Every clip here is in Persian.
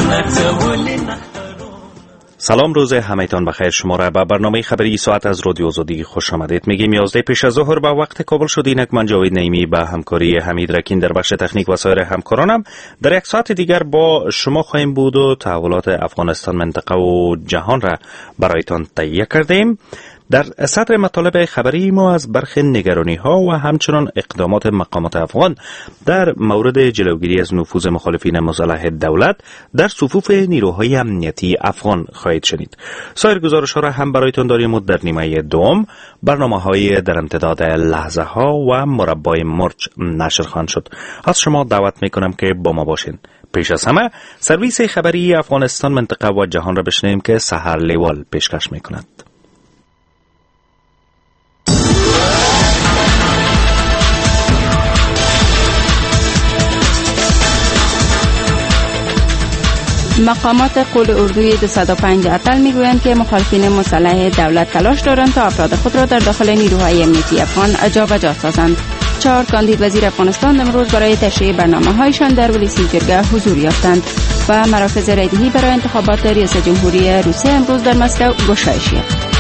سلام، روز همه‌تان بخیر. شما را به برنامه خبری ساعت از رادیو آزادی خوش آمدید. میگیم 11 پیش از ظهر به وقت کابل شد. اینک من جاوید نعیمی به همکاری حمید رکین در بخش تکنیک و سایر همکارانم در یک ساعت دیگر با شما خواهیم بود و تحولات افغانستان، منطقه و جهان را برایتان تهیه کردیم. در صدر مطالب خبری ما از برخی نگرانی ها و همچنان اقدامات مقامات افغان در مورد جلوگیری از نفوذ مخالفین مسلح دولت در صفوف نیروهای امنیتی افغان خواهید شنید. سایر گزارش ها را هم برایتان داریم و در نیمه دوم برنامه های در امتداد لحظه ها و مربای مرچ نشر خواهند شد. از شما دعوت میکنم که با ما باشین. پیش از همه سرویس خبری افغانستان، منطقه و جهان را بشنویم که سحر لیوال پیشکش میکند. مقامات قول اردوی 205 اتل میگویند که مخالفین مسلح دولت تلاش دارند تا افراد خود را در داخل نیروهای امنیتی افغان جابجا سازند. 4 کاندید وزیر افغانستان امروز برای تشریح برنامه‌هایشان در ولسی جرگه حضور یافتند و مراکز رایدهی برای انتخابات ریاست جمهوری روسیه امروز در مسکو گشایش یافت.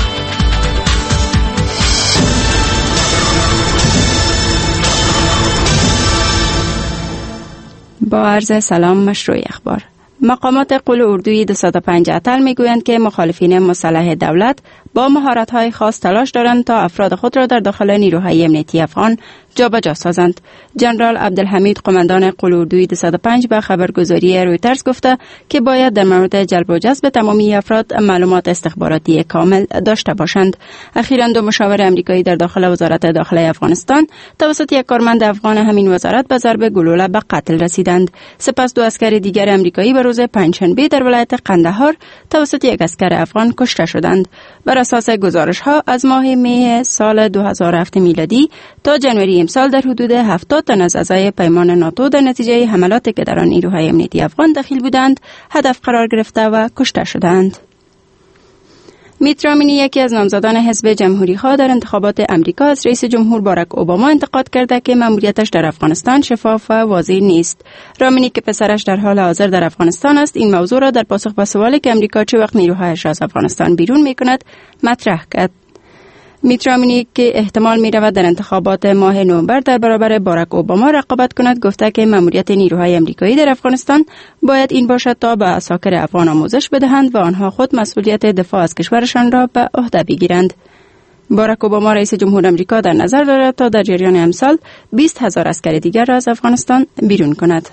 با عرض سلام، مشروع اخبار. مقامات قول اردوی 205 اتل میگویند که مخالفین مسلح دولت با مهارت‌های خاص تلاش دارند تا افراد خود را در داخل نیروهای امنیتی افغان جابجا سازند. جنرال عبدالحمید قماندان قول اردوی 205 به خبرگزاری رویترز گفته که باید در مورد جلب و جذب تمامی افراد معلومات استخباراتی کامل داشته باشند. اخیراً 2 مشاور امریکایی در داخل وزارت داخله افغانستان توسط یک کارمند افغان همین وزارت به ضرب گلوله به قتل رسیدند. سپس 2 اسکر دیگر امریکایی به روز پنجشنبه در ولایت قندهار توسط یک اسکر افغان کشته شدند. بر اساس گزارش‌ها از ماه می سال 2007 میلادی تا جنوری امسال در حدود 70 تن از اعضای پیمان ناتو در نتیجه حملاتی که در آن نیروهای امنیتی افغان دخیل بودند هدف قرار گرفته و کشته شدند. میت رامنی، یکی از نامزدان حزب جمهوری‌خواه در انتخابات امریکا، از رئیس جمهور باراک اوباما انتقاد کرده که مأموریتش در افغانستان شفاف و واضح نیست. رامنی که پسرش در حال حاضر در افغانستان است، این موضوع را در پاسخ به سوالی که امریکا چه وقت نیروهایش را از افغانستان بیرون می‌کند مطرح کرد. میت رامنی که احتمال می‌رود در انتخابات ماه نوامبر در برابر باراک اوباما رقابت کند، گفته که مأموریت نیروهای امریکایی در افغانستان باید این باشد تا به عساکر افغان آموزش بدهند و آنها خود مسئولیت دفاع از کشورشان را به عهده بگیرند. باراک اوباما رئیس جمهور امریکا در نظر دارد تا در جریان امسال 20,000 عسکر دیگر را از افغانستان بیرون کند.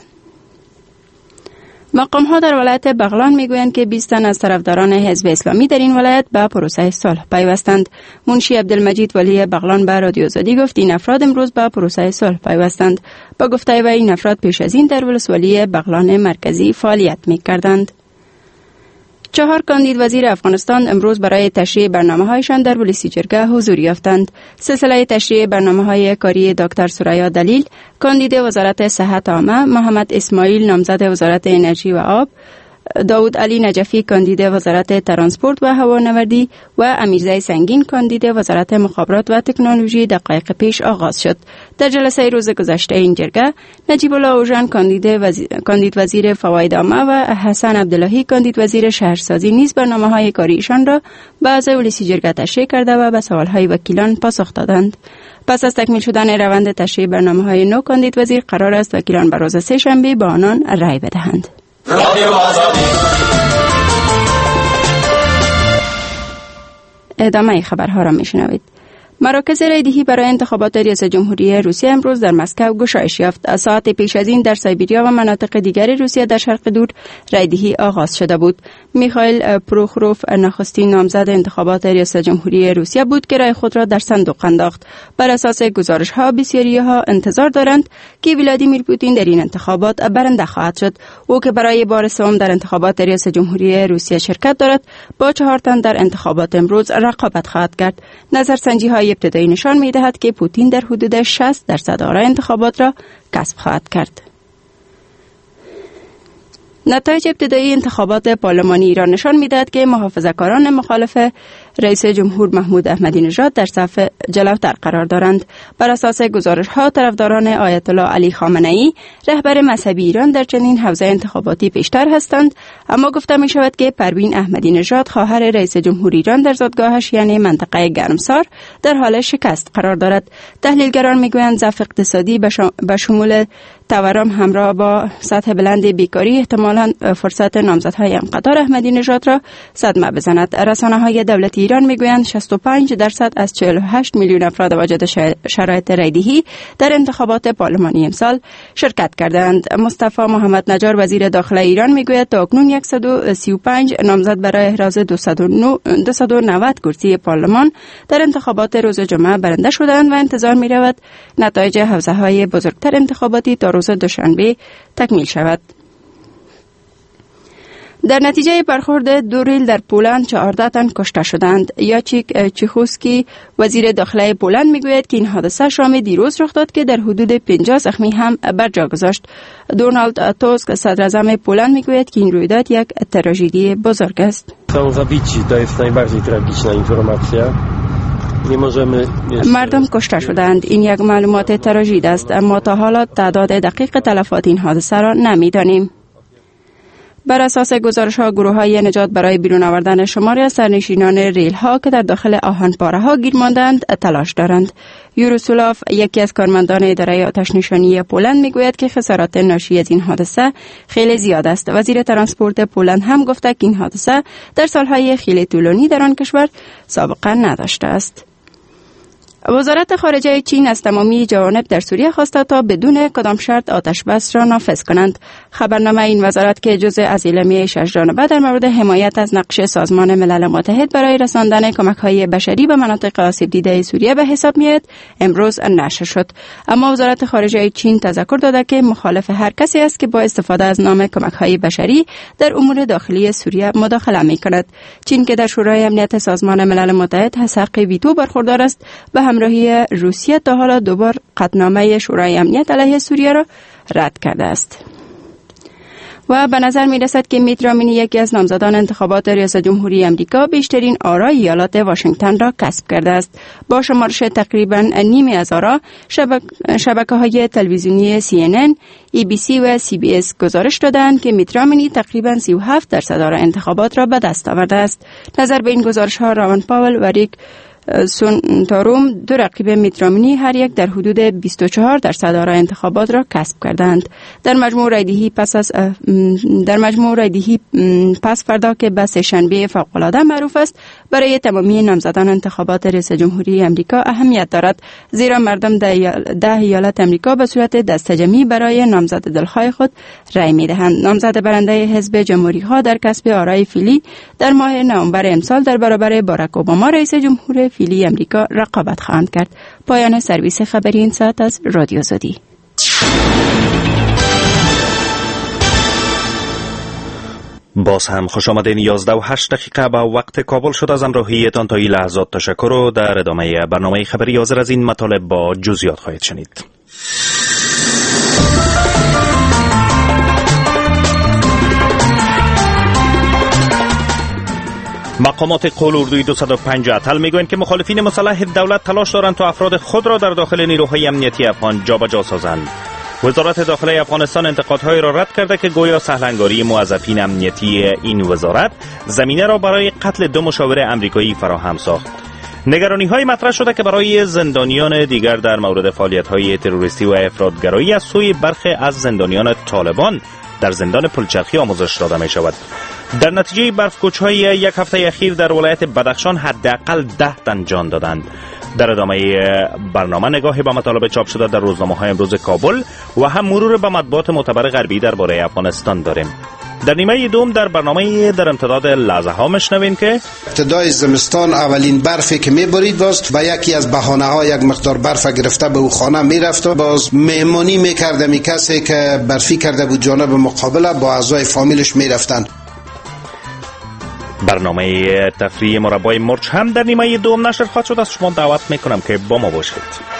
مقام‌ها در ولایت بغلان میگویند که 20 تن از طرفداران حزب اسلامی در این ولایت به پروسه صلح پیوستند. منشی عبدالمجید ولی بغلان به رادیو آزادی گفت این افراد امروز به پروسه صلح پیوستند. با گفته او این افراد پیش از این در ولسوالی بغلان مرکزی فعالیت می‌کردند. 4 کاندید وزیر افغانستان امروز برای تشریح برنامه‌هایشان در ولسی جرگه حضور یافتند. سلسله تشریح برنامه‌های کاری دکتر سریا دلیل، کاندید وزارت صحت عامه، محمد اسماعیل نامزد وزارت انرژی و آب، داود علی نجفی کاندید وزارت ترانسپورت و هوانوردی و امیرزای سنگین کاندید وزارت مخابرات و تکنولوژی دقایق پیش آغاز شد. در جلسه روز گذشته این جرگه نجیب الله اوژن کاندید وزیر فواید عامه و حسن عبداللهی کاندید وزیر شهرسازی نیز برنامه‌های کاریشان را به اعضای ولسی جرگه تشریح کرده و به سوال‌های وکیلان پاسخ دادند. پس از تکمیل شدن روند تشریح برنامه‌های نو کاندید وزیر قرار است وکیلان به روز سه‌شنبه به آنان رأی بدهند. ادامه خبرها را میشنوید. مراکز رایدهی برای انتخابات ریاست جمهوری روسیه امروز در مسکو گشایش یافت. از ساعت پیش از این در سایبریا و مناطق دیگر روسیه در شرق دور رایدهی آغاز شده بود. میخائیل پروخوروف نخستین نامزد انتخابات ریاست جمهوری روسیه بود که رای خود را در صندوق انداخت. بر اساس گزارش‌ها بسیاری‌ها انتظار دارند که ولادیمیر پوتین در این انتخابات برنده خواهد شد. او که برای بار سوم در انتخابات ریاست جمهوری روسیه شرکت دارد، با 4 تن در انتخابات امروز رقابت خواهد کرد. نظرسنجی‌های ابتدایی نشان می‌دهد که پوتین در حدود 60% آرای انتخابات را کسب خواهد کرد. نتایج ابتدایی انتخابات پارلمانی ایران نشان می‌دهد که محافظه‌کاران مخالف رئیس جمهور محمود احمدی نژاد در صف جلوتر قرار دارند. بر اساس گزارش‌ها طرفداران آیت الله علی خامنه‌ای رهبر مذهبی ایران در چنین حوزه انتخاباتی پیشتر هستند، اما گفته می شود که پروین احمدی نژاد خواهر رئیس جمهور ایران در زادگاهش یعنی منطقه گرمسار در حال شکست قرار دارد. تحلیلگران میگویند ضعف اقتصادی به شمول تورم همراه با سطح بلند بیکاری احتمالاً فرصت نامزدهای همقطار احمدی نژاد را صدمه بزند. رسانه‌های دولتی ایران میگویند 65% از 48 میلیون افراد واجد شرایط رایدهی در انتخابات پارلمانی امسال شرکت کردند. مصطفی محمد نجار وزیر داخله ایران میگوید تا اکنون 135 نامزد برای احراز 290 کرسی پارلمان در انتخابات روز جمعه برنده شدند و انتظار می‌رود نتایج حوزه‌های بزرگتر انتخاباتی تا روز دوشنبه تکمیل شود. در نتیجه برخورد دو ریل در پولند 14 تن کشته شدند. یاچیک چیخوسکی وزیر داخله پولند میگوید که این حادثه شام دیروز رخ داد که در حدود 50 زخمی هم بر جا گذاشت. دونالد توسک صدر اعظم پولند میگوید که این رویداد یک تراژدی بزرگ است. مردم کشته شدند. این یک معلومات تراژدی است، اما تا حالا تعداد دقیق تلفات این حادثه را نمی‌دانیم. بر اساس گزارش‌ها گروه‌های نجات برای بیرون آوردن شماری از سرنشینان ریل‌ها که در داخل آهن‌پاره‌ها گیر ماندند تلاش دارند. یوروسولاف یکی از کارمندان اداره آتش‌نشانی پولند میگوید که خسارات ناشی از این حادثه خیلی زیاد است. وزیر ترانسپورت پولند هم گفته که این حادثه در سال‌های خیلی طولانی در آن کشور سابقه نداشته است. وزارت خارجه چین از تمامی جوانب در سوریه خواسته تا بدون کدام شرط آتش بس را نافذ کنند. خبرنامه این وزارت که جزء از اعلامیه شش‌جانبه در مورد حمایت از نقش سازمان ملل متحد برای رساندن کمک‌های بشری به مناطق آسیب دیده سوریه به حساب می‌آید، امروز نشر شد. اما وزارت خارجه چین تذکر داده که مخالف هر کسی است که با استفاده از نام کمک‌های بشری در امور داخلی سوریه مداخله می‌کند. چین که در شورای امنیت سازمان ملل متحد از حق ویتو برخوردار است، به همراهی روسیه تا حالا دوبار قطعنامه شورای امنیت علیه سوریه را رد کرده است. و به نظر می رسد که میت رامنی یکی از نامزدان انتخابات ریاست جمهوری امریکا بیشترین آرای ایالات واشنگتن را کسب کرده است. با شمارش تقریباً نیمی از آرا، شبکه‌های تلویزیونی CNN، ABC و CBS گزارش دادند که میت رامنی تقریباً 37% آرای انتخابات را به دست آورده است. نظر به این گزارش‌ها ران پاول و ریک سونتاروم دو رقیب میت رامنی هر یک در حدود 24% آرای انتخابات را کسب کردند. در مجموع رایدهی پس فردا که به سه‌شنبه فوق‌العاده معروف است برای تمامی نامزدان انتخابات ریاست جمهوری امریکا اهمیت دارد، زیرا مردم 10 ایالت امریکا به صورت دسته‌جمعی برای نامزد دلخواه خود رای می‌دهند. نامزد برنده حزب جمهوری‌ها در کسب آرای فعلی در ماه نوامبر امسال در برابر باراک اوباما رئیس جمهور فعلی امریکا رقابت خواهند کرد. پایان سرویس خبری این ساعت از رادیو زدی. باز هم خوش آمدین. 11:08 به وقت کابل شد. از همراهیتان تا این لحظات تشکر و در ادامه برنامه خبری حاضر از این مطالب با جزئیات خواهید شنید. مقامات قول اردوی 205 اتل میگویند که مخالفین مسلح دولت تلاش دارند تا افراد خود را در داخل نیروهای امنیتی افغان جابجا سازند. وزارت داخله افغانستان انتقادهای را رد کرده که گویا سهلنگاری موظفین امنیتی این وزارت زمینه را برای قتل 2 مشاور امریکایی فراهم ساخت. نگرانی‌های مطرح شده که برای زندانیان دیگر در مورد فعالیت‌های تروریستی و افراط‌گرایی از سوی برخی از زندانیان طالبان در زندان پلچرخی آموزش داده می‌شود. در نتیجه برف‌کوچ‌های یک هفته اخیر در ولایت بدخشان حداقل 10 تن جان دادند. در ادامه برنامه نگاهی به مطالب چاپ شده در روزنامه‌های امروز کابل و هم مرور به مطبوعات معتبر غربی درباره افغانستان داریم. در نیمه دوم در برنامه در امتداد لحظه ها میشنویم که ابتدای زمستان اولین برفی که میبرید باز با یکی از بهانه ها یک مقدار برف گرفته به او خانه میرفت و باز مهمانی میکرده می کسی که برفی کرده بود جانب مقابله با اعضای فامیلش میرفتن. برنامه تفریحی مربای مرچ هم در نیمه دوم نشر خواهد شد. از شما دعوت میکنم که با ما باشید.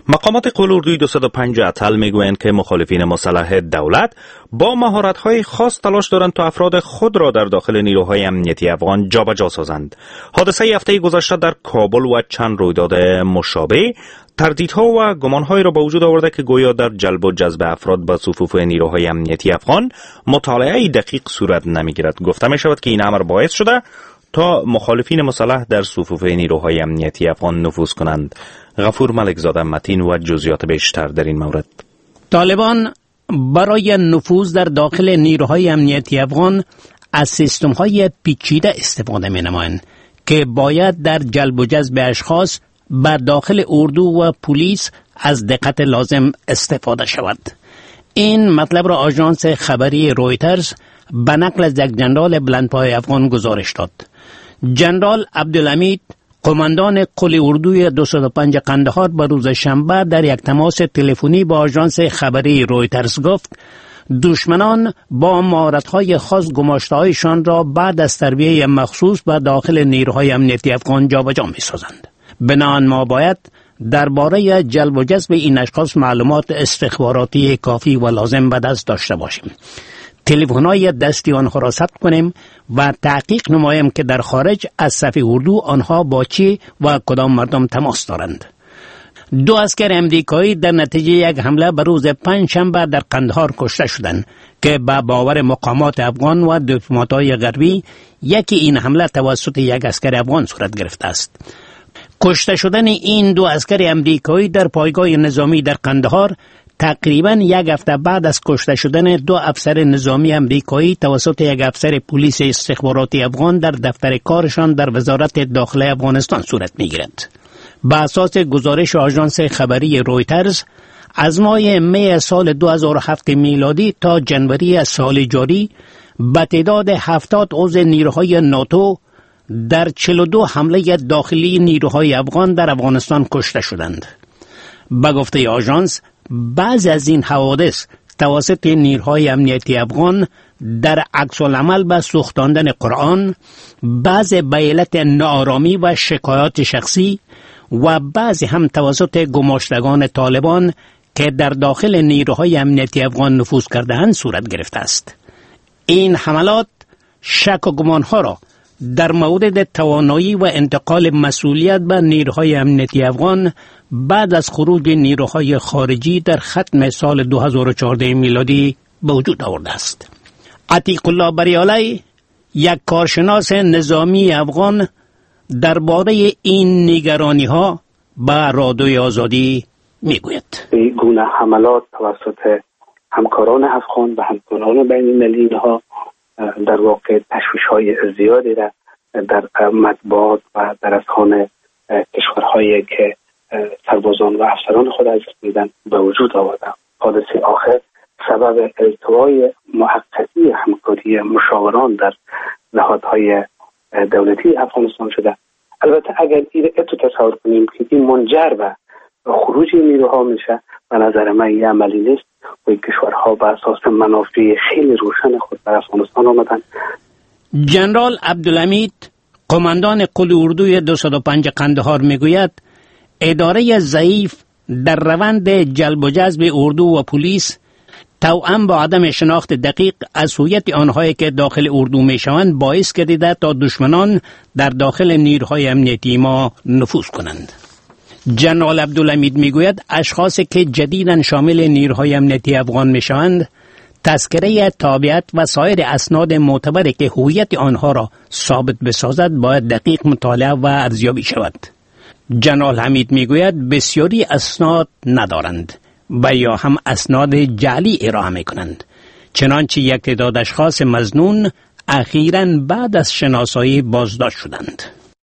مقامات قول اردوی 205 اتل میگویند که مخالفین مسلح دولت با مهارت‌های خاص تلاش دارند تا افراد خود را در داخل نیروهای امنیتی افغان جابجا سازند. حادثه هفته گذشته در کابل و چند رویداد مشابه تردیدها و گمانهایی را به وجود آورده که گویا در جلب و جذب افراد به صفوف نیروهای امنیتی افغان مطالعه دقیق صورت نمیگیرد. گفته می شود که این امر باعث شده تا مخالفین مسلح در صفوف نیروهای امنیتی افغان نفوذ کنند. غفور ملکزاده متین و جزئیات بیشتر در این مورد. طالبان برای نفوذ در داخل نیروهای امنیتی افغان از سیستم‌های پیچیده استفاده می‌نمایند که باید در جلب و جذب اشخاص به داخل اردو و پلیس از دقت لازم استفاده شود. این مطلب را آژانس خبری رویترز به نقل از یک جنرال بلندپای افغان گزارش داد. جنرال عبدالحمید قماندان قل اردوی 205 قندهار به روز شنبه در یک تماس تلفنی با آژانس خبری رویترز گفت دشمنان با مهارت‌های خاص گماشته‌هایشان را بعد از تربیه مخصوص به داخل نیروهای امنیتی افغان جابجا می‌سازند. بنابراین ما باید درباره جلب و جذب این اشخاص معلومات استخباراتی کافی و لازم به دست داشته باشیم. تلفن‌های دستی آنها را ثبت کنیم و تحقیق نماییم که در خارج از صف اردو آنها با چه و کدام مردم تماس دارند. 2 عسکر امریکایی در نتیجه یک حمله به روز پنجشنبه در قندهار کشته شدند که به باور مقامات افغان و دیپلمات‌های غربی یکی این حمله توسط یک عسکر افغان صورت گرفته است. کشته شدن این 2 عسکر امریکایی در پایگاه نظامی در قندهار تقریباً یک هفته بعد از کشته شدن 2 افسر نظامی امریکایی توسط یک افسر پلیس استخباراتی افغان در دفتر کارشان در وزارت داخله افغانستان صورت می‌گیرد. به اساس گزارش آژانس خبری رویترز از ماه می سال 2007 میلادی تا جنوری سال جاری به تعداد 70 عضو نیروهای ناتو در 42 حمله داخلی نیروهای افغان در افغانستان کشته شدند. به گفته آژانس بعضی از این حوادث توسط نیروهای امنیتی افغان در عکس العمل به سوختاندن قرآن، بعضی به علت ناآرامی و شکایات شخصی و بعضی هم توسط گماشتگان طالبان که در داخل نیروهای امنیتی افغان نفوذ کرده‌اند صورت گرفته است. این حملات شک و گمانها را در مورد توانایی و انتقال مسئولیت به نیروهای امنیتی افغان بعد از خروج نیروهای خارجی در ختم سال 2014 میلادی به وجود آورده است. عتیق الله بریالی، یک کارشناس نظامی افغان، درباره این نگرانی‌ها به رادیوی آزادی میگوید. این گونه حملات توسط همکاران افغان و همکاران بین المللی ها در واقع تشویش‌های زیادی را در مطبوعات و در اذهان کشورهایی که سربازان و افسران خود از میدن به وجود آورده. حادثه آخر سبب التوای محققی همکاری مشاوران در نهادهای دولتی افغانستان شده. البته اگر این تو تصور کنیم که این منجر به خروج نیروها میشه، به نظر من این عملی نیست و کشورها به اساس منافع خیلی روشن خود در افغانستان آمدن. جنرال عبدالحمید قماندان قل اردوی 205 قندهار میگوید اداره ضعیف در روند جلب و جذب اردو و پلیس توأم با عدم شناخت دقیق از هویت آنهایی که داخل اردو میشوند باعث گردیده تا دشمنان در داخل نیروهای امنیتی ما نفوذ کنند. جنرال عبدالحمید میگوید اشخاصی که جدیداً شامل نیروهای امنیتی افغان میشوند تذکره تابعیت و سایر اسناد معتبری که هویت آنها را ثابت بسازد باید دقیق مطالعه و ارزیابی شود. جنرال حمید میگوید بسیاری اسناد ندارند و یا هم اسناد جعلی ارائه میکنند، چنانچه یک تعداد اشخاص مظنون اخیراً بعد از شناسایی بازداشت شدند.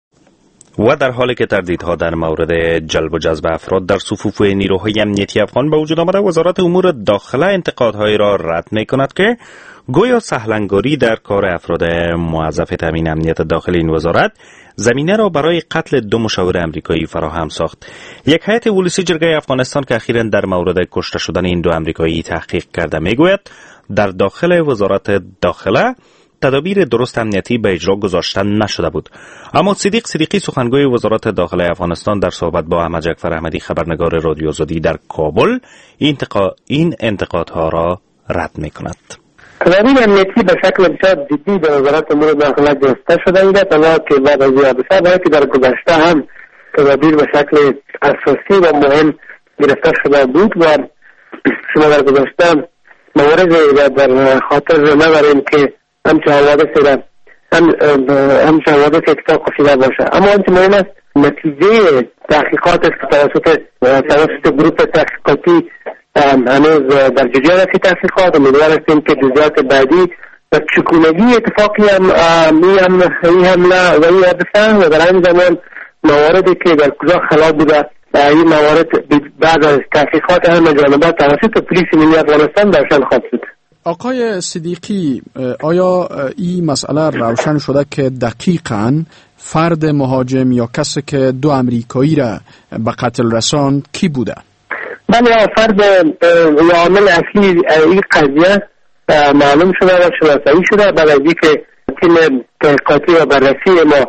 و در حالی که تردیدها در مورد جلب و جذب افراد در صفوف نیروهای امنیتی افغان به وجود آمده، وزارت امور داخله انتقادهای را رد می‌کند که گویا سهلنگاری در کار افراد موظف تامین امنیت داخل این وزارت زمینه را برای قتل 2 مشاور امریکایی فراهم ساخت. یک هیئت ولسی جرگه افغانستان که اخیراً در مورد کشته شدن این 2 امریکایی تحقیق کرده میگوید در داخل وزارت داخله تدابیر درست امنیتی به اجرا گذاشته نشده بود. اما صدیق صدیقی سخنگوی وزارت داخله افغانستان در صحبت با احمد جعفر احمدی خبرنگار رادیو آزادی در کابل این انتقادها را رد می‌کند. تدابیر امنیتی به شکل بسیار جدی در وزارت امور داخله گرفته شده است، اما که بعد از این حادثه باید که در گذشته هم تدابیر به شکل اساسی و مهم گرفته شده بود و شما در گذشته موارد در خاطر نداریم که همچه حوادث اتفاق افتاده باشه. اما آنچه مهم است نتیجه تحقیقات است که توسط گروه تحقیقاتی هنوز در جریان است. تحقیقات امیدوار هستیم که جزئیات بعدی و چگونگی اتفاقی این حمله و این حادثه و در این زمان مواردی که در کجا خلا بوده این موارد بعد از تحقیقات همه جانبات توسط پلیس ملی افغانستان روشن خواهد شد. آقای صدیقی، آیا این مسئله روشن شده که دقیقاً فرد مهاجم یا کسی که 2 امریکایی را به قتل رساند کی بوده؟ بله، فرد یا عامل اصلی این قضیه معلوم شده و شناسایی شده بعد از اینکه تیم تحقیقاتی و بررسی ما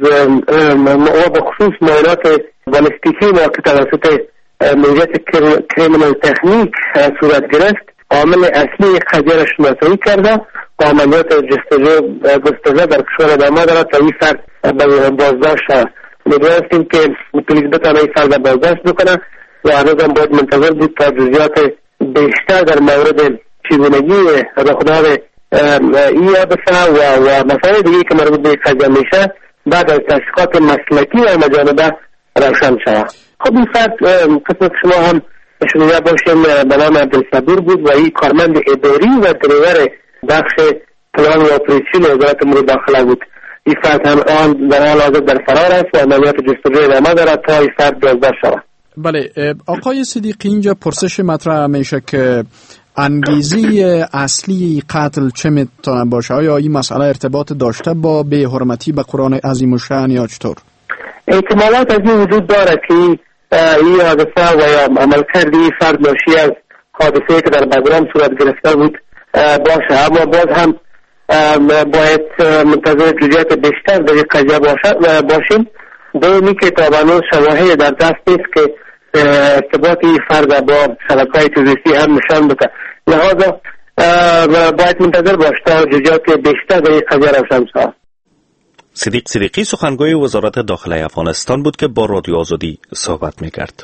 به خصوص معاینات بالستیکی ما که توسط مدیریت کریمینال تکنیک صورت گرفت عامل اصلی قضیه را شناسایی کرده و عملیات جستجو در کشور ادامه دارد تا این فرد بازداشت شود. امیدوار هستیم که پلیس بتواند این فرد بازداشت بکنه و هنوز هم باید منتظر بود تا جزئیات بیشتر در مورد چگونگی رخداد این حادثه و مسائل دیگه که مربوط به قضیه میشه بعد از تحقیقات مسلکی و مجانبه روشن شود. خب این فرد قسمت شما هم شنیده باشیم به نام عبدالصبور بود و این کارمند اداری و دریور بخش پلان و اپریشن وزارت امور داخله بود. این فرد هم در حال حاضر در فرار است و عملیات جستجو ادامه دارد تا این فرد بازداشت شود. بله، آقای صدیقی، اینجا پرسش مطرح میشه که انگیزه اصلی قتل چه میتونه باشه؟ آیا این مسئله ارتباط داشته با بی‌حرمتی به قرآن عظیم الشأن یا چطور؟ احتمالات از این وجود داره که این حادثه و یا عملکرد این فرد ناشی از حادثه‌ای که در بگرام صورت گرفته بود باشه، اما باز هم باید منتظر جزئیات بیشتر در این قضیه باشیم. دومی که تا شواهد در دست نیست که ارتباط این فرد با شبکه‌های تروریستی هم نشان بده، لذا باید منتظر باش تا جزئیات بیشتر در این قضیه روشن شود. صدیق صدیقی سخنگوی وزارت داخله افغانستان بود که با رادیو آزادی صحبت می‌کرد.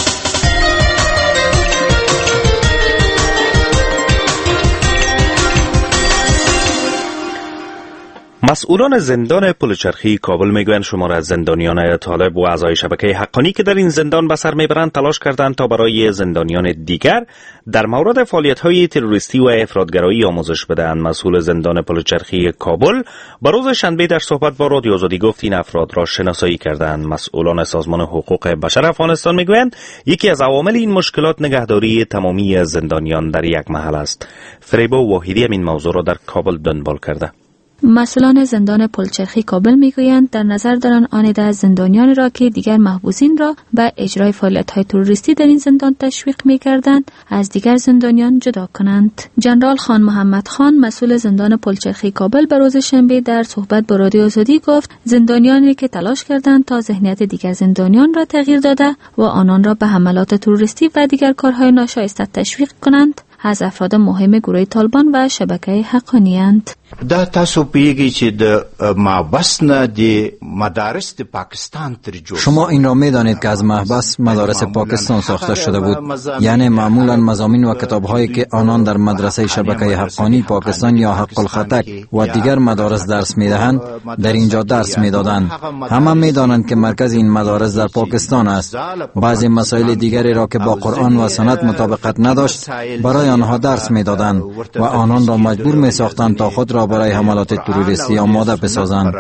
مسئولان زندان پلچرخی کابل میگویند شمار از زندانیان طالب و اعضای شبکه حقانی که در این زندان به سر میبرند تلاش کردند تا برای زندانیان دیگر در مورد فعالیت‌های تروریستی و افراطگرایی آموزش بدهند. مسئول زندان پلچرخی کابل با روز شنبه در صحبت با رادیو آزادی گفت این افراد را شناسایی کردند. مسئولان سازمان حقوق بشر افغانستان میگویند یکی از عوامل این مشکلات نگهداری تمامی زندانیان در یک محل است. فریبا واحدی این موضوع را در کابل دنبال کرده. مسئولان زندان پلچرخی کابل میگویند در نظر دارند آنیده از زندانیان را که دیگر محبوسین را به اجرای فعالیت‌های تروریستی در این زندان تشویق می‌کردند از دیگر زندانیان جدا کنند. جنرال خان محمد خان مسئول زندان پلچرخی کابل به روز شنبه در صحبت با رادیو آزادی گفت زندانیانی که تلاش کردند تا ذهنیت دیگر زندانیان را تغییر داده و آنان را به حملات تروریستی و دیگر کارهای ناشایسته تشویق کنند از افراد مهم گروه طالبان و شبکه حقانی‌اند. دا تاسو پیږي چې د محبس نه د مدارس د پاکستان تر جوړ شما این را می‌دانید که از محبس مدارس پاکستان ساخته شده بود، یعنی معمولا مضامین و کتاب‌هایی که آنان در مدرسه شبکه حقانی پاکستان یا حق الخطک و دیگر مدارس درس می‌دهند در اینجا درس می‌دادند. همه می‌دانند که مرکز این مدارس در پاکستان است. بعضی مسائل دیگری را که با قرآن و سنت مطابقت نداشت برای آنها درس می‌دادند و آنان را مجبور می‌ساختند تا خود را برای حملات تروریستی آماده بسازند.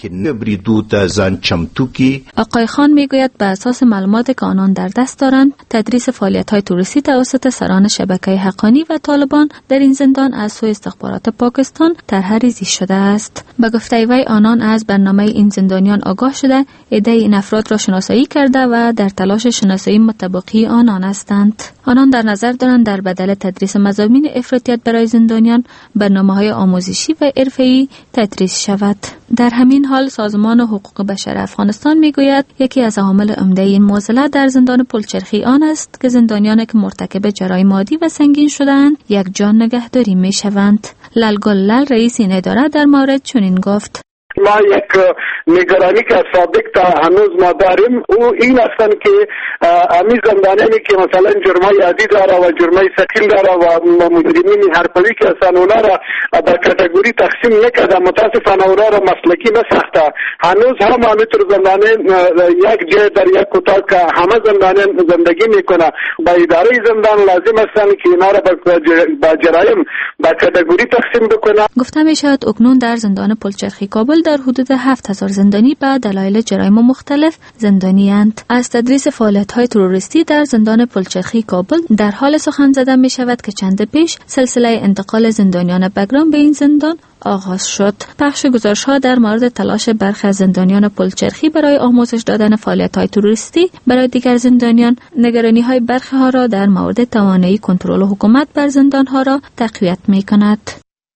آقای خان میگوید به اساس معلوماتی که آنان در دست دارند تدریس فعالیت‌های تروریستی توسط سران شبکه حقانی و طالبان در این زندان از سوی استخبارات پاکستان طرح‌ریزی شده است. به گفته وی آنان از برنامه این زندانیان آگاه شده عده این افراد را شناسایی کرده و در تلاش شناسایی مطابقی آنان هستند. آنان در نظر دارند در بدل تدریس مضامین افراطیت برای زندانیان برنامه‌های آموزشی سیاسی و حرفه‌ای تدریس شود. در همین حال سازمان حقوق بشر افغانستان میگوید یکی از عوامل عمده این معضله در زندان پلچرخی آن است که زندانیانی که مرتکب جرایم عادی و سنگین شده‌اند یک جان نگهداری میشوند. للگلل رئیس این اداره در مورد چنین گفت: ما یک نگرانی که سابق تا هنوز ما داریم او این هستند که امی زندانیانی که مثلا جرمای عادی داره و جرمای ثقیل داره و مجرمین حرفه‌ای که هستند اونا را به کاتگوری تقسیم نکرده، متاسفانه اونا را مسلکی نساخته. هنوز هم همینطور زندانی یک جای در یک اتاق که همه زندانیان زندگی میکنه. به اداره زندان لازم هستند که اینا را به جرایم به کاتگوری تقسیم بکنه. گفته میشد اکنون در زندان پلچرخی کابل در حدود 7000 زندانی به دلایل جرایم مختلف زندانی اند. از تدریس فعالیت‌های تروریستی در زندان پلچرخی کابل در حال سخن زدن می شود که چند پیش سلسله انتقال زندانیان بگرام به این زندان آغاز شد. پخش گزارش‌ها در مورد تلاش برخی از زندانیان پلچرخی برای آموزش دادن فعالیت‌های تروریستی برای دیگر زندانیان، نگرانی‌های برخی ها را در مورد توانایی کنترل حکومت بر زندان‌ها را تقویت می‌کند.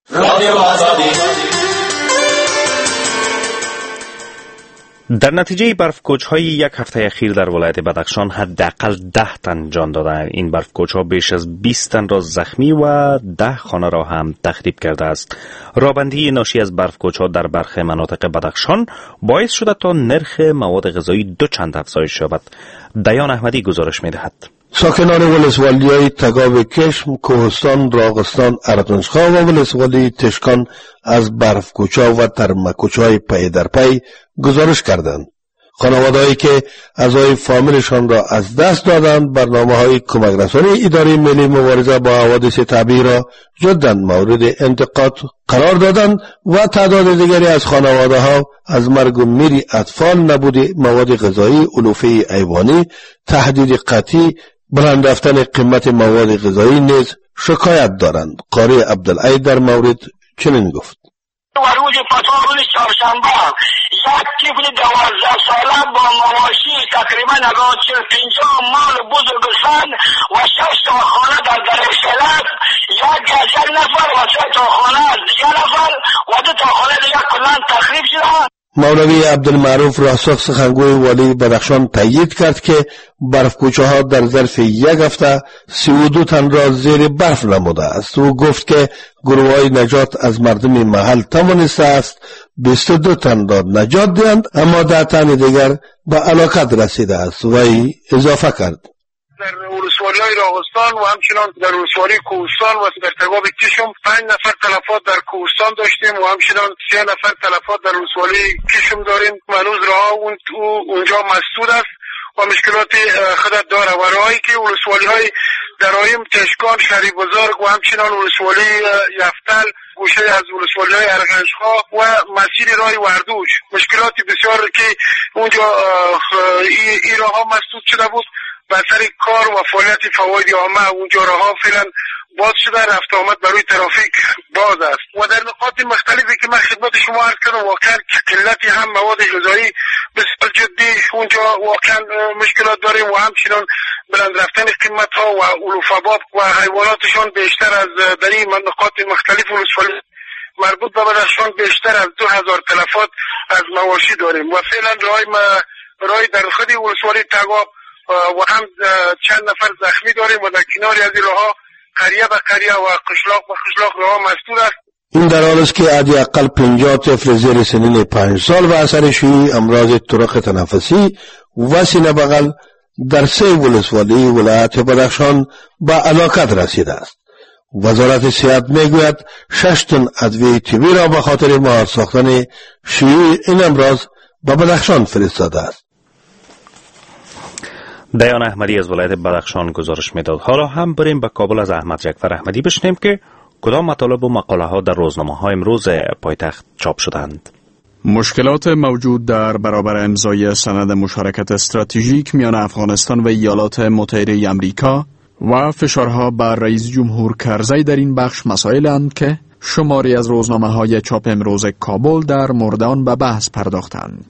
در نتیجه برف‌کوچ‌های یک هفته اخیر در ولایت بدخشان حداقل 10 تن جان دادند. این برف‌کوچ‌ها بیش از 20 تن را زخمی و 10 خانه را هم تخریب کرده است. رابندی ناشی از برف‌کوچ‌ها در برخی مناطق بدخشان باعث شده تا نرخ مواد غذایی دو چند افزایش یابد. دیان احمدی گزارش می‌دهد. ساکنان ولسوالی‌های تگاو کشم، کوهستان، راغستان، اردنشخا و ولسوالی تشکان از برفکوچا و ترمکوچای پی در پی گزارش کردند. خانواده‌ای که اعضای فامیلشان را از دست دادند برنامه‌های کمک رسانی اداره ملی مبارزه با حوادث طبیعی را جداً مورد انتقاد قرار دادند و تعداد دیگری از خانواده‌ها از مرگ و میر اطفال، نبود مواد غذایی، علوفه حیوانی، تهدید قطعی، بلند رفتن قیمت مواد غذایی نیز شکایت دارند. قاری عبدالعی در مورد چنین گفت: روز روز چهارشنبه یک طفل 12 ساله با مواشی تقریبا 50 مال بزرگسال و 6 تا خانه در درخشلت، یک نفر و 3 تا خانه دیگر نفر و 2 تا خانه دیگر کلان تخریب شده. مولوی عبدالمعروف راسخ سخنگوی والی بدخشان تایید کرد که برفکوچه ها در ظرف یک هفته 32 تن را زیر برف نموده است. او گفت که گروه های نجات از مردم محل توانسته است 22 تن را نجات دهند، اما 10 تن دیگر به هلاکت رسیده است. وی اضافه کرد: در ولسوالی‌های راغستان و همچنان در ولسوالی کوهستان و در تگاو کشم 5 نفر تلفات در کوهستان داشتیم و همچنان 3 نفر تلفات در ولسوالی کشم داریم. هنوز راه اونجا مسدود است و مشکلات خود داره و راهی که ولسوالی‌های درایم، تشکان، شهری بزرگ و همچنان ولسوالی یفتل، گوشه از ولسوالی‌های ارغنجخا و مسیر راه وردوج مشکلات بسیار که اونجا این راه‌ها مسدود شده بود به اثر کار و فعالیت فواید عامه. اونجا راه‌ها فعلا باز شده، رفت آمد برای ترافیک باز است و در نقاط مختلفی که من خدمت شما عرض کردم واقعا قلت هم مواد غذایی بسیار جدی اونجا واقعا مشکلات داریم و همچنان بلند رفتن قیمت ها و علوف باب و حیواناتشان بیشتر از در این نقاط مختلف ولسوالی مربوط به بدخشان بیشتر از 2000 تلفات از مواشی داریم و فعلا راه در خود ولسوالی تگاب و هم چند نفر زخمی داریم و در کنار از این راه‌ها قریه به قریه و قشلاق به قشلاق راه مسدود است. این در حال است که حداقل 50 طفل زیر سنین 5 سال و اثر شیوع امراض طرق تنفسی و سینه بغل در 3 ولسوالی ولایت بدخشان به هلاکت رسیده است. وزارت صحت میگوید 6 تن ادویه طبی را به خاطر مهار ساختن شیوع این امراض به بدخشان فرستاده است. دیان احمدی از ولایت بدخشان گزارش میداد. حالا هم بریم به کابل از احمد جعفر احمدی بشنیم که کدام مطالب و مقاله ها در روزنامه های امروز پایتخت چاپ شدند. مشکلات موجود در برابر امضای سند مشارکت استراتژیک میان افغانستان و ایالات متحده آمریکا و فشارها بر رئیس جمهور کرزی در این بخش مسائلند که شماری از روزنامه های چاپ امروز کابل در مورد آن به بحث پرداختند.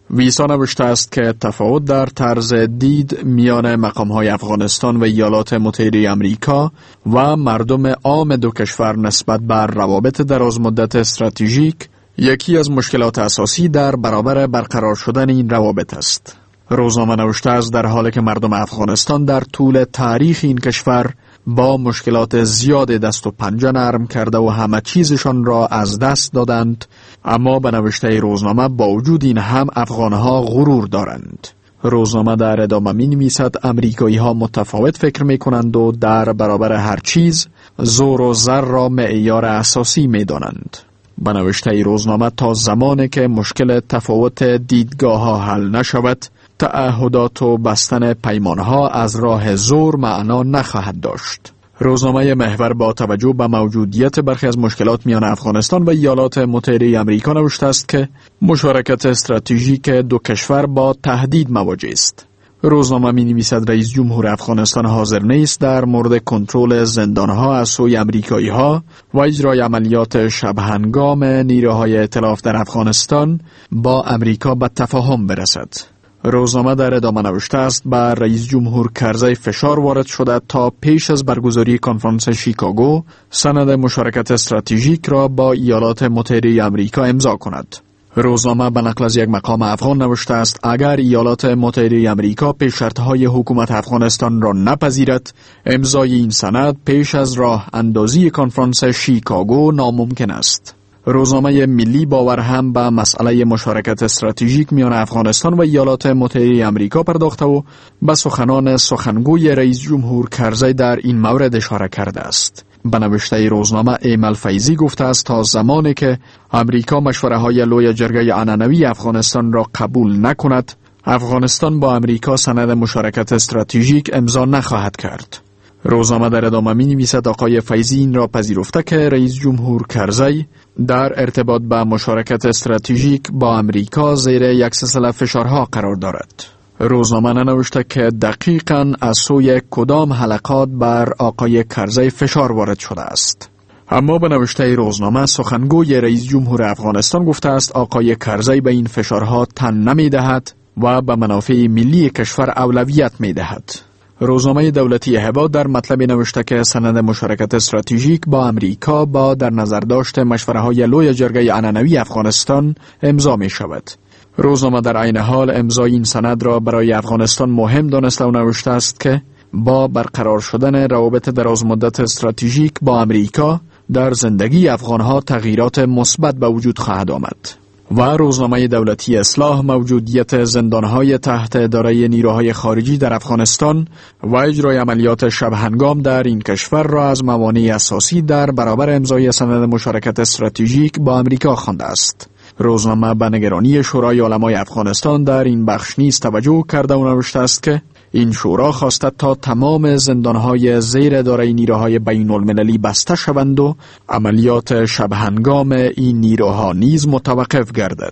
ویسا نوشته است که تفاوت در طرز دید میان مقام‌های افغانستان و ایالات متحده آمریکا و مردم عام دو کشور نسبت بر روابط درازمدت استراتژیک یکی از مشکلات اساسی در برابر برقرار شدن این روابط است. روزنامه نوشته است در حالی که مردم افغانستان در طول تاریخ این کشور با مشکلات زیاد دست و پنجه نرم کرده و همه چیزشان را از دست دادند، اما به نوشته روزنامه با وجود این هم افغانها غرور دارند. روزنامه در ادامه می نویسد امریکایی ها متفاوت فکر می کنند و در برابر هر چیز زور و زر را معیار اساسی می دانند. به نوشته روزنامه تا زمانی که مشکل تفاوت دیدگاه ها حل نشود، تعهدات و بستن پیمانها از راه زور معنا نخواهد داشت. روزنامه محور با توجه به موجودیت برخی از مشکلات میان افغانستان و ایالات متحده آمریکا نوشته است که مشارکت استراتژیک دو کشور با تهدید مواجه است. روزنامه می نویسد رئیس جمهور افغانستان حاضر نیست در مورد کنترل زندانها از سوی امریکایی ها و اجرای عملیات شبهنگام نیروهای ائتلاف در افغانستان با امریکا به تفاهم برسد. روزنامه در ادامه نوشته است بر رئیس جمهور کرزی فشار وارد شده تا پیش از برگزاری کنفرانس شیکاگو سند مشارکت استراتژیک را با ایالات متحده آمریکا امضا کند. روزنامه به نقل از یک مقام افغان نوشته است اگر ایالات متحده آمریکا پیش شرطهای حکومت افغانستان را نپذیرد، امضای این سند پیش از راه اندازی کنفرانس شیکاگو ناممکن است. روزنامه ملی باور هم به مسئله مشارکت استراتژیک میان افغانستان و ایالات متحده آمریکا پرداخته و به سخنان سخنگوی رئیس جمهور کرزی در این مورد اشاره کرده است. به نوشته روزنامه ایمل فیضی گفته است تا زمانی که امریکا مشوره های لوی جرگه عنعنوی افغانستان را قبول نکند، افغانستان با امریکا سند مشارکت استراتژیک امضا نخواهد کرد. روزنامه در ادامه می نویسد آقای فیضی این را پذیرفته که رئیس جمهور کرزی در ارتباط با مشارکت استراتژیک با امریکا زیر یک سلسله فشارها قرار دارد. روزنامه ننوشته که دقیقاً از سوی کدام حلقات بر آقای کرزی فشار وارد شده است. اما به نوشته روزنامه سخنگوی رئیس جمهور افغانستان گفته است آقای کرزی به این فشارها تن نمی دهد و به منافع ملی کشور اولویت می دهد. روزنامه دولتی هبا در مطلب نوشته که سند مشارکت استراتژیک با امریکا با در نظر داشت مشوره‌های لوی جرگه عنعنوی افغانستان امضا می شود. روزنامه در عین حال امضای این سند را برای افغانستان مهم دانسته و نوشته است که با برقرار شدن روابط درازمدت استراتژیک با امریکا در زندگی افغانها تغییرات مثبت به وجود خواهد آمد. و روزنامه دولتی اصلاح موجودیت زندانهای تحت اداره نیروهای خارجی در افغانستان و اجرای عملیات شبهنگام در این کشور را از موانع اساسی در برابر امضای سند مشارکت استراتژیک با امریکا خوانده است. روزنامه به نگرانی شورای علمای افغانستان در این بخش نیز توجه کرده و نوشته است که این شورا خواسته تا تمام زندانهای زیر اداره نیروهای بین المللی بسته شوند و عملیات شبهنگام این نیروها نیز متوقف گردد.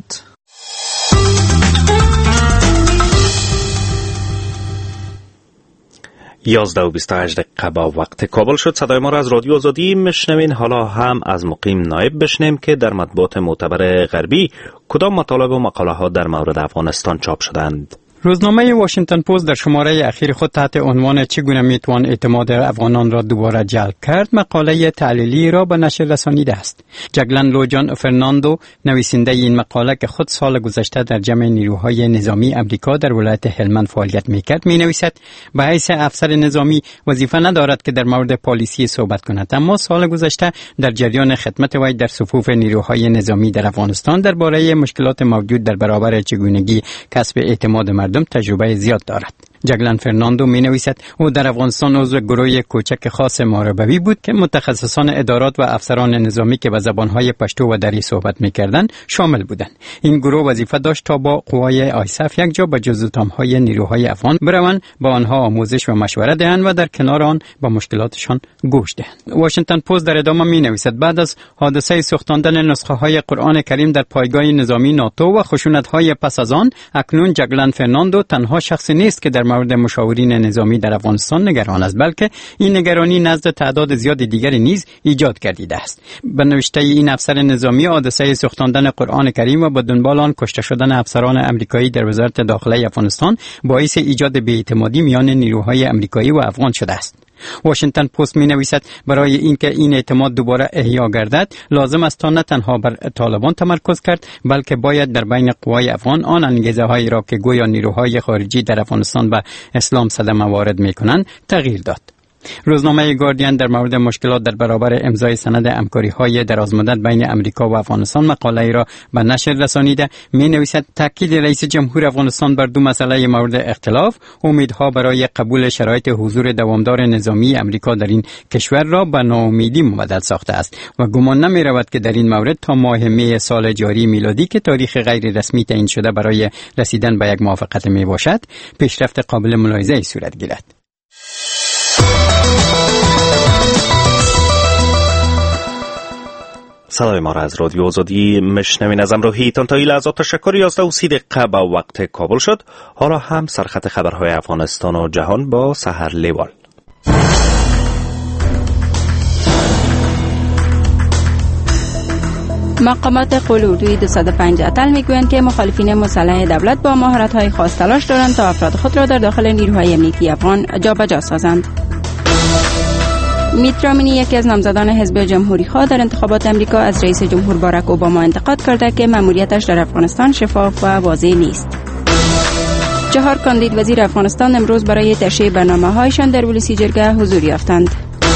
11:28 با وقت کابل شد. صدای ما را از رادیو آزادی میشنوین. حالا هم از مقیم نایب بشنیم که در مطبوعات معتبر غربی کدام مطالب و مقاله ها در مورد افغانستان چاپ شدند. روزنامه واشنگتن پست در شماره اخیر خود تحت عنوان چگونه میتوان اعتماد افغانان را دوباره جلب کرد مقاله تحلیلی را به نشر رسانیده است. جگلن لوجان فرناندو نویسنده این مقاله که خود سال گذشته در جمع نیروهای نظامی امریکا در ولایت هلمند فعالیت میکرد می نویسد به حیث افسر نظامی وظیفه ندارد که در مورد پالیسی صحبت کند، اما سال گذشته در جریان خدمت وی در صفوف نیروهای نظامی در افغانستان درباره مشکلات موجود در برابر چگونگی کسب اعتماد مردم تجربه زیاد دارد. جگلن فرناندو می نویسد او در افغانستان عضو گروه کوچک خاص ماربوی بود که متخصصان ادارات و افسران نظامی که به زبانهای پشتو و دری صحبت می کردند شامل بودند. این گروه وظیفه داشت تا با قوای آیسف یک جا به جزو تامهای نیروهای افغان بروند، با آنها آموزش و مشوره دهند و در کنار آن با مشکلاتشان گوش دهند. واشنگتن پست در ادامه می نویسد بعد از حادثه سوختاندن نسخه های قرآن کریم در پایگاه نظامی ناتو و خشونت های پس از آن، اکنون جگلن فرناندو تنها شخصی نیست که در مورد مشاورین نظامی در افغانستان نگران است، بلکه این نگرانی نزد تعداد زیاد دیگری نیز ایجاد گردیده است. به نوشته این افسر نظامی، حادثه سوختاندن قرآن کریم و با دنبال آن کشته شدن افسران امریکایی در وزارت داخله افغانستان باعث ایجاد بی‌اعتمادی میان نیروهای امریکایی و افغان شده است. واشنگتن پست می نویسد برای اینکه این اعتماد دوباره احیا گردد لازم است تا نه تنها بر طالبان تمرکز کرد، بلکه باید در بین قوای افغان آن انگیزه هایی را که گویا نیروهای خارجی در افغانستان به اسلام صدمه وارد می کنند تغییر داد. روزنامه گاردین در مورد مشکلات در برابر امضای سند همکاری‌های درازمدت بین امریکا و افغانستان مقاله‌ای را به نشر رسانیده می نویسد تاکید رئیس جمهور افغانستان بر دو مسئله مورد اختلاف، امیدها برای قبول شرایط حضور دوامدار نظامی امریکا در این کشور را به ناامیدی مبدل ساخته است و گمان نمی رود که در این مورد تا ماه می سال جاری میلادی که تاریخ غیر رسمی تعیین شده برای رسیدن به یک موافقت می باشد پیشرفت قابل ملاحظه‌ای صورت گیرد. صدای ما را از رادیو آزادی میشنوین. از همراهیتان تا این لحظات تشکر. 11:30 به وقت کابل شد. حالا هم سرخط خبرهای افغانستان و جهان با سحر لیوال. مقامات قول اردوی 205 اتل میگویند که مخالفین مسلح دولت با مهارت‌های خاص تلاش دارند تا افراد خود را در داخل نیروهای امنیتی افغان جابجا سازند. میت رامنی، یکی از نامزدان حزب جمهوری‌خواه در انتخابات امریکا، از رئیس جمهور باراک اوباما انتقاد کرده که مأموریتش در افغانستان شفاف و واضح نیست. 4 کاندید وزیر افغانستان امروز برای تشریح برنامه‌هایشان در ولسی جرگه حضور یافتند.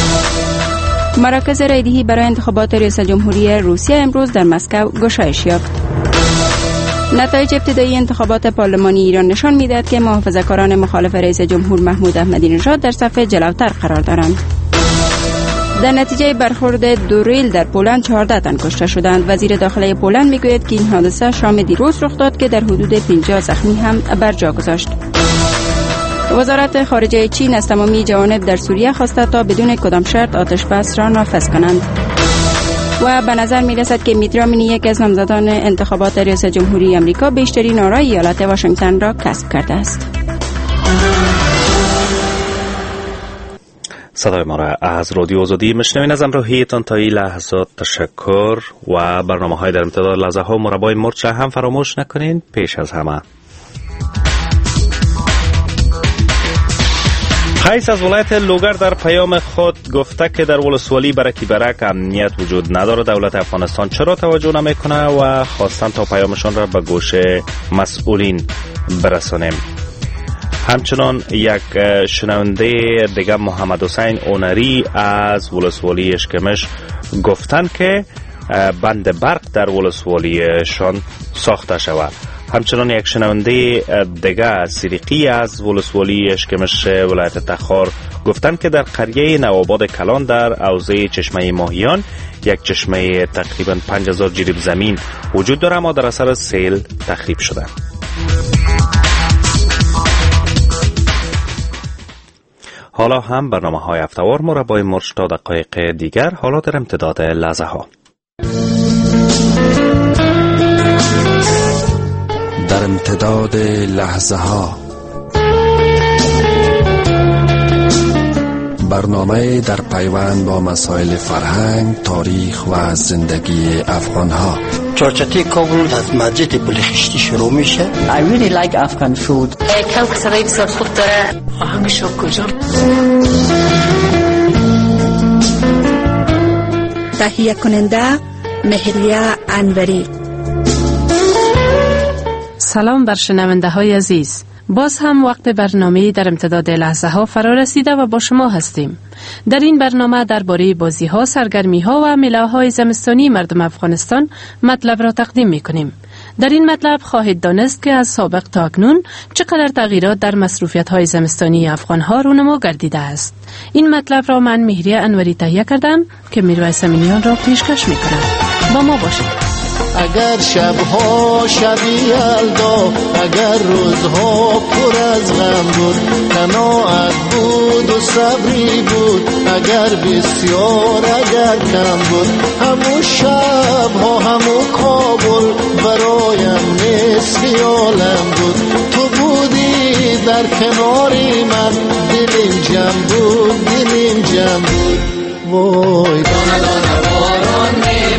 مراکز رایدهی برای انتخابات ریاست جمهوری روسیه امروز در مسکو گشایش یافت. نتایج ابتدایی انتخابات پارلمانی ایران نشان می‌دهد که محافظه‌کاران مخالف رئیس جمهور محمود احمدی نژاد در صف جلوتر قرار دارند. در نتیجه برخورد دو ریل در پولند 14 تن کشته شدند. وزیر داخله پولند میگوید که این حادثه شام دیروز رخ داد که در حدود 50 زخمی هم بر جا گذاشت. وزارت خارجه چین از تمامی جوانب در سوریه خواسته تا بدون کدام شرط آتش بس را نافذ کنند. و به نظر می رسد که میت رامنی، یک از نامزدان انتخابات ریاست جمهوری امریکا، بیشترین آرای ایالت واشنگتن را کسب کرده است. صدای ما را از رادیو آزادی میشنوین. از همراهیتان تا این لحظات تشکر و برنامه‌های در امتداد لحظه ها مربای مرچ هم فراموش نکنین. پیش از همه قیس از ولایت لوگر در پیام خود گفته که در ولسوالی برکی برک امنیت وجود نداره. دولت افغانستان چرا توجه نمیکنه و خواستن تا پیامشان را به گوش مسئولین برسانیم. همچنان یک شنونده دیگه محمد حسین اونری از ولسوالی اشکمش گفتن که بند برق در ولسوالیشان ساخته شود. همچنان یک شنونده دیگه صدیقی از ولسوالی اشکمش ولایت تخار گفتن که در قریه نوآباد کلان در حوزه چشمه ماهیان یک چشمه تقریبا 5000 جریب زمین وجود داره اما در اثر سیل تخریب شده. حالا هم برنامه‌های هفته‌وار مربای مرچ تا دقایق دیگر. حالا در امتداد لحظه ها. در امتداد لحظه ها، برنامه در پیوند با مسائل فرهنگ، تاریخ و زندگی افغان ها. چارچتی کابل از مسجد بلخشتی شروع میشه. I really like Afghan food. کلک سرای بسیار خوب داره. آهنگش کجا؟ تهیه کننده مهریه انوری. سلام بر شنونده های عزیز. باز هم وقت برنامه در امتداد لحظه ها فرا رسیده و با شما هستیم. در این برنامه درباره بازی ها، سرگرمی ها و ملاهای زمستانی مردم افغانستان مطلب را تقدیم می کنیم. در این مطلب خواهید دانست که از سابق تا اکنون چقدر تغییرات در مصروفیت های زمستانی افغان ها رونما گردیده است. این مطلب را من مهریه انوری تهیه کردم که میرویس امینیان را پیشکش می کنم. با ما باشید. اگر شبها شبی یلدا، اگر روزها پر از غم بود، قناعت بود و صبری بود، اگر بسیار اگر کم بود، همون شبها همون کابل برایم نصف عالم بود. تو بودی در کنار من، دلیم جمع بود، دلیم جمع بود. وای دانه دانه باران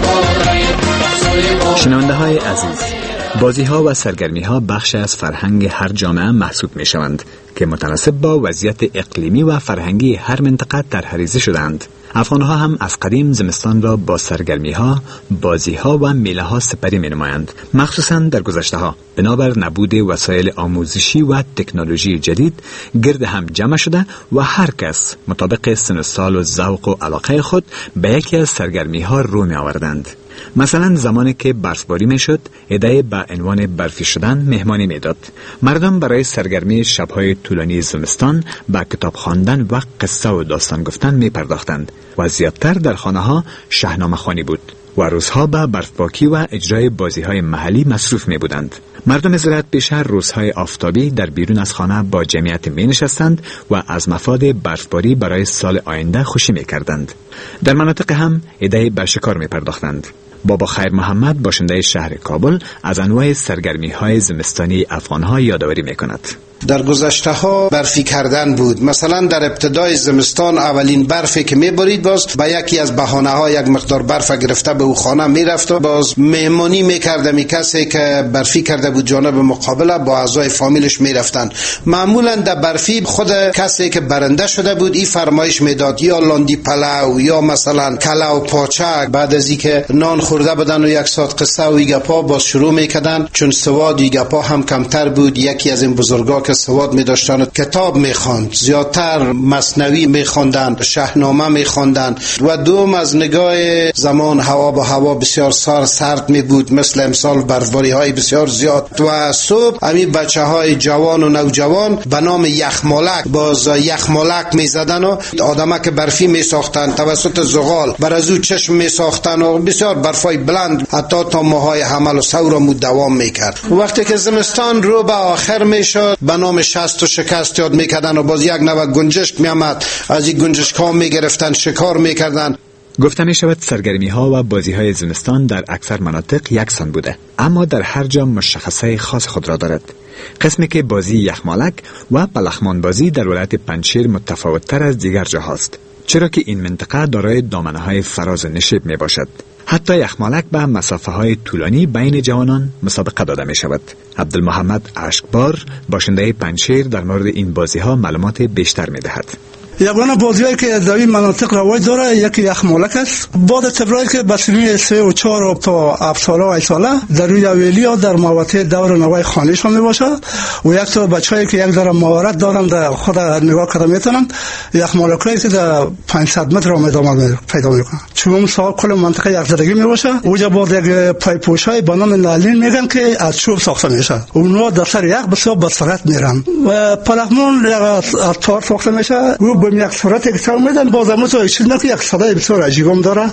میبارید. شنونده های عزیز، بازی ها و سرگرمی ها بخش از فرهنگ هر جامعه محسوب می شوند که متناسب با وضعیت اقلیمی و فرهنگی هر منطقه در حریزه شدند. افغان ها هم از قدیم زمستان را با سرگرمی ها، بازی ها و میله ها سپری می نمایند. مخصوصا در گذشته ها بنابر نبود وسایل آموزشی و تکنولوژی جدید گرد هم جمع شده و هر کس مطابق سن و سال و ذوق و علاقه خود به یکی از سرگرمی ها رو می آوردند. مثلا زمانی که برفباری می شد، عده‌ای با عنوان برفی شدن مهمانی می داد. مردم برای سرگرمی شبهای طولانی زمستان با کتاب خواندن و قصه و داستان گفتن می پرداختند و زیادتر در خانه ها شاهنامه خوانی بود و روزها با برفپاکی و اجرای بازی های محلی مصروف می بودند. مردم زراعت بیشتر روزهای آفتابی در بیرون از خانه با جمعیت می نشستند و از مفاد برفباری برای سال آینده خوشی می کردند. در مناطق هم عده‌ای به شکار می پرداختند. بابا خیر محمد باشنده شهر کابل از انواع سرگرمی های زمستانی افغان ها یادآوری می کند. در گذشته ها برفی کردن بود. مثلا در ابتدای زمستان اولین برفی که میبرید باز با یکی از بهانه ها یک مقدار برف گرفته به او خانه میرفت و باز مهمانی میکرد. می کسی که برفی کرده بود جانب مقابله با اعضای فامیلش میرفتن. معمولا در برفی خود کسی که برنده شده بود این فرمایش میداد یا لاندی پلاو یا مثلا کلاو پاچک. بعد از اینکه نان خورده بودن و یک ساعت قصه و ایگپا باز شروع میکردن. چون سواد ایگپا هم کمتر بود، یکی از این بزرگا که سواد می داشتن کتاب می خواند، زیادتر مثنوی می خواندن، شاهنامه می خواندن. و دوم از نگاه زمان هوا بسیار سرد می بود، مثل امسال برفباری های بسیار زیاد. و صبح همین بچه های جوان و نوجوان به نام یخمالک باز یخمالک می زدن و آدمک برفی می ساختن توسط زغال، بر از او چشم می ساختن و بسیار برفای بلند حتی تا ماهای حمل و ثور مو دوام می کرد. وقتی که زمستان رو به آخر می شد به نام شست و شکست یاد میکردن و باز یک نوع گنجشک میامد، از این گنجشک ها میگرفتن شکار میکردن. گفته می شود سرگرمی ها و بازی های زمستان در اکثر مناطق یکسان بوده، اما در هر جا مشخصه خاص خود را دارد. قسمی که بازی یخمالک و بلخمان بازی در ولایت پنجشیر متفاوت تر از دیگر جاهاست، چرا که این منطقه دارای دامنه های فراز و نشیب می باشد. حتی یخمالک به مسافه های طولانی بین جوانان مسابقه داده می شود. عبدالمحمد اشکبار باشنده پنجشیر در مورد این بازی ها معلومات بیشتر می دهد. یگانه بازیایی که در این مناطق رواج داره یکی یخمالک است. بعد تبرایی که بسیاری 3 و 4 تا 7 ساله و 8 ساله در روی اویلی ها در مواقع دور نوای خانهشان می باشه و یک تا بچه‌ای که یک ذره مهارت دارن در خود نگاه کردن میتونن یخمالکایی که در 500 متر ادامه پیدا میکنن. چون سال کل منطقه یک زدگی می باشه. اونجا بعد یک پایپوشای به نام نالین میگن که از چوب ساخته میشه. اونها در سر یک بسیار با سرعت میرن و پلخمون از تار ساخته میشه. یک صورت یک سال میدن بازم تو چیز نه که یک صدای بسیار عجیبم داره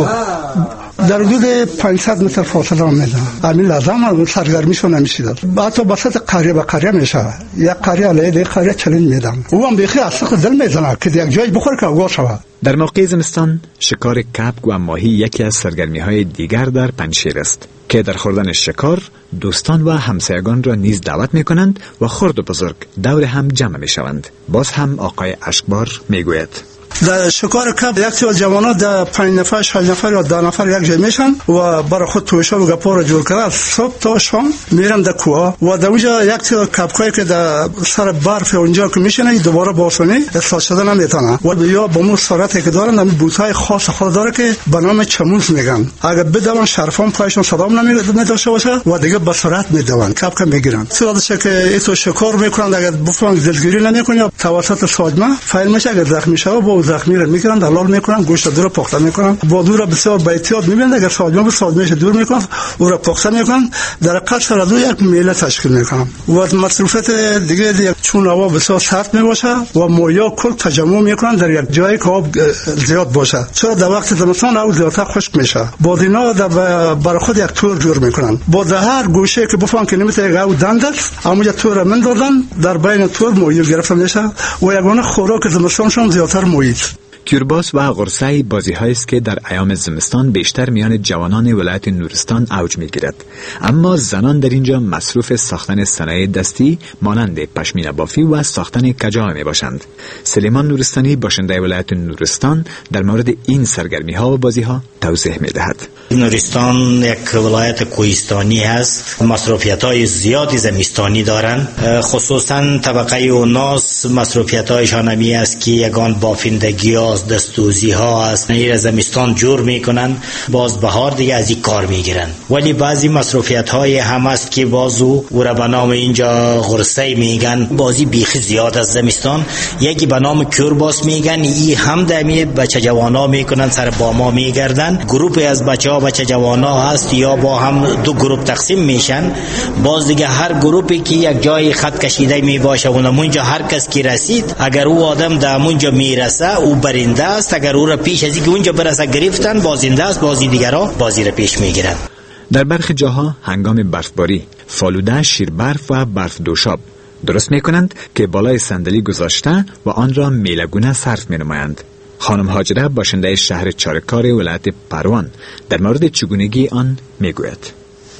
در حدود 500 متر فاصله میدن. همین لازم سرگرمیشون نمیشه داد. بعد تو وسط قریه به قریه میشه، یک قریه علیه دیگه قریه چلین میدن. او هم بیخی از سخت دل میزنه که یک جای بخوره که آگاه شود. در موقع زمستان شکار کبک و ماهی یکی از سرگرمی های دیگر در پنجشیر است که در خوردن شکار دوستان و همسایگان را نیز دعوت می کنند و خرد و بزرگ دور هم جمع می شوند. باز هم آقای اشکبار می گوید در شکار کب یک تا جوانان در 5 نفر 6 نفر یا 10 نفر یک جای میشن و برای خود توشا و گپا را جور کرده صبح تا شام میرن در کوه و در اونجا یک تا کبکایی که در سر برف اونجا که میشنه دوباره باشونی اصلاح شده نمیتونه و یا با مو سرعتی که دارن همین بوتهای خاص خود داره که به نام چموز میگن. اگر بدون شرفان پایشون صدام نمیداشته باشه و دیگه به سرعت میدون کبک میگیرن. صورتش که ایتو شکار میکنن اگر بفهمن دلگیری نمیکنه توسط ساجمه فایل میشه. اگر زخمی شه با زخمی را میگیرن حلال میکنن، گوشت دور پخته میکنن. با دور بسیار با احتیاط میبینن اگر ساجمه به ساجمهش دور میکنن او را پخته میکنن. در قد سر از یک میله تشکیل میکنن و مصروفات دیگه چون هوا بسیار سرد میباشه و مویا کل تجمع میکنن در یک جایی که آب زیاد باشه، چرا در وقت زمستان آب زیادتر خشک میشه. با اینا برای خود یک تور جور میکنن. با هر گوشه که بفهمن که نمیشه او دند است همونجا تور مندازن در بین تور مویل گرفته میشه و یگانه خوراک زمستانشون زیادتر موید. کیورباس و قرصه بازی‌هایی است که در ایام زمستان بیشتر میان جوانان ولایت نورستان اوج می‌گیرد، اما زنان در اینجا مصروف ساختن صنایع دستی مانند پشمینه بافی و ساختن کجاوه میباشند. سلیمان نورستانی باشنده ولایت نورستان در مورد این سرگرمی‌ها و بازی‌ها توضیح می‌دهد. نورستان یک ولایت کوهستانی است، مصروفیت‌های زیادی زمستانی دارند، خصوصا طبقه اوناس مصروفیت‌هایشان همی است که یگان بافندگی است، دستوزی ها است، این زمستان جور میکنن، باز بهار دیگه از این کار میگیرن. ولی بعضی مصروفیت های هم است که بازو او را به نام اینجا غرسه میگن، بازی بیخی زیاد از زمستان. یکی به نام کیورباس میگن، ای هم دمی بچه جوانا میکنن، سر باما میگردن، گروپی از بچه ها بچه جوانا هست یا با هم دو گروپ تقسیم میشن، باز دیگه هر گروپی که یک جای خط کشیده میباشه اونجا هر کس کی رسید اگر او آدم در اونجا میرسه او برنده است، اگر او را پیش از اینکه اونجا برسه گرفتن بازنده است، بازی دیگرها بازی را پیش میگیرن. در برخی جاها هنگام برفباری فالوده، شیربرف و برف دوشاب درست میکنند که بالای صندلی گذاشته و آن را میلگونه صرف مینمایند. خانم هاجره باشنده شهر چارکار ولایت پروان در مورد چگونگی آن میگوید.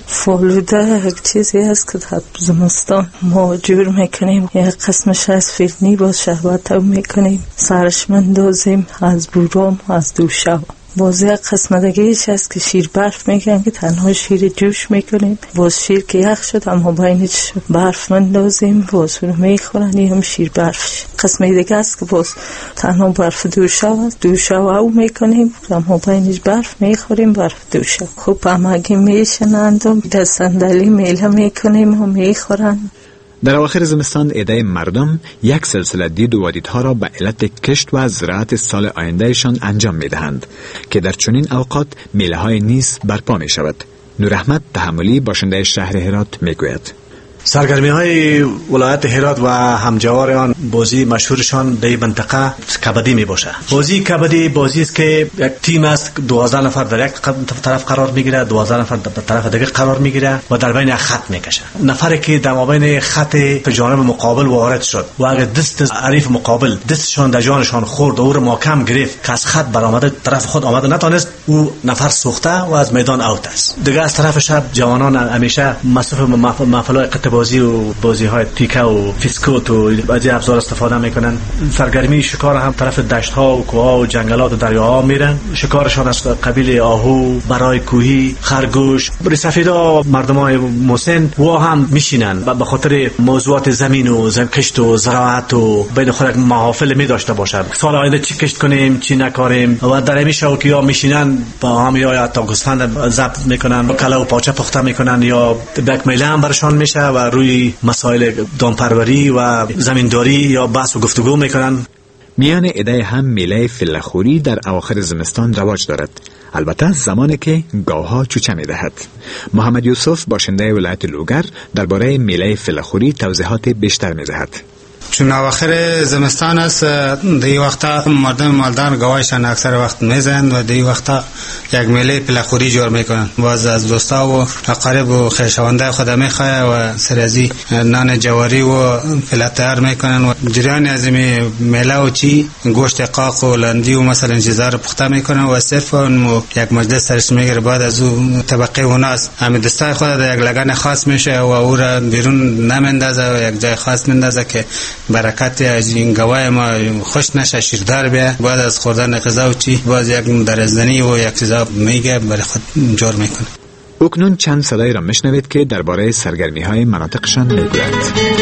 فالوده یک چیزی است که در زمستان ما جور میکنیم، یک قسمش از فرنی با شربت میکنیم، سرش مندازیم از بورام از دوشاب. باز یک قسمت دیگه‌ایش است که شیر برف میگن که تنها شیر جوش میکنیم، باز شیر که یخ شد اما بینش برف مندازیم باز رو میخورن، این هم شیر برف. قسمت دیگه است که باز تنها برف دوشاب است، دوشاب او میکنیم اما بینش برف میخوریم، برف دوشاب. خوب همگی میشنند و در صندلی میله میکنیم و میخورن. در اواخر زمستان عده مردم یک سلسله دید و واریدها را به علت کشت و زراعت سال آیندهشان انجام میدهند که در چنین اوقات میله های نیز برپا می شود. نور احمد تحملی باشنده شهر هرات میگوید. سرگرمی های ولایت هرات و همجوار آن بازی مشهورشان در منطقه کبدی می باشه. بازی کبدی بازی است که یک تیم است، 12 نفر در یک طرف قرار میگیره، 12 نفر در طرف دیگه قرار میگیره و در بین خط میکشه. نفری که در مابین خط به جانب مقابل وارد شد و اگر دست حریف مقابل دستشان در جانشان خورد و او را محکم گرفت که از خط برآمده طرف خود آمده نتونست، او نفر سوخته و از میدان اوت است. دیگه از طرف شب جوانان همیشه مصرف محفل‌های بازی و بازی های تیکه و فیسکوت و بعضی ابزار استفاده میکنن. سرگرمی شکار هم طرف دشت ها و کوه ها و جنگلات و دریاها میرن. شکارشان از قبیل آهو، برای کوهی، خرگوش. سفیدا مردمان مسن و هم میشینن به خاطر موضوعات زمین و کشت و زراعت و بین خود محافل می داشته باشند. سال آینده چی کشت کنیم چی نکاریم و در همین شوکیا میشینن با هم یا تا گوسفند ضبط میکنن، کله و پاچه پخته میکنن یا یک میله هم برشان میشه و روی مسائل دامپروری و زمینداری یا بحث و گفتگو میکنن. میان عده هم میله فلخوری در اواخر زمستان رواج دارد، البته زمانی که گاوها چوچه میدهد. محمد یوسف باشنده ولایت لوگر درباره میله فلخوری توضیحات بیشتر میدهد. چون اواخر زمستان است، دی وقتا مردم مالدار گوایشان اکثر وقت میزنند و دی وقتا یک میله پلخوری جور میکنند. باز از دوستا و اقارب و خویشاونده خود میخواه و سرازی نان جواری و پله تیار میکنند و جریان از میله و چی گوشت قاق و لندی و مثلا چیزا رو پخته میکنند و صرف یک مجلس سرش میگیره. بعد از او طبقه اوناس همین دستای خود در یک لگن خاص میشه و او را بیرون نمیندازه و یک جای خاص میندازه که برکت از این گواه ما خوش نشه، شیردار بیا. بعد از خوردن غذا و چی باز یک درزدنی و یک چیزا میگه برای خود جور میکنه. اکنون چند صدای را میشنوید که درباره سرگرمی های مناطقشان میگوید.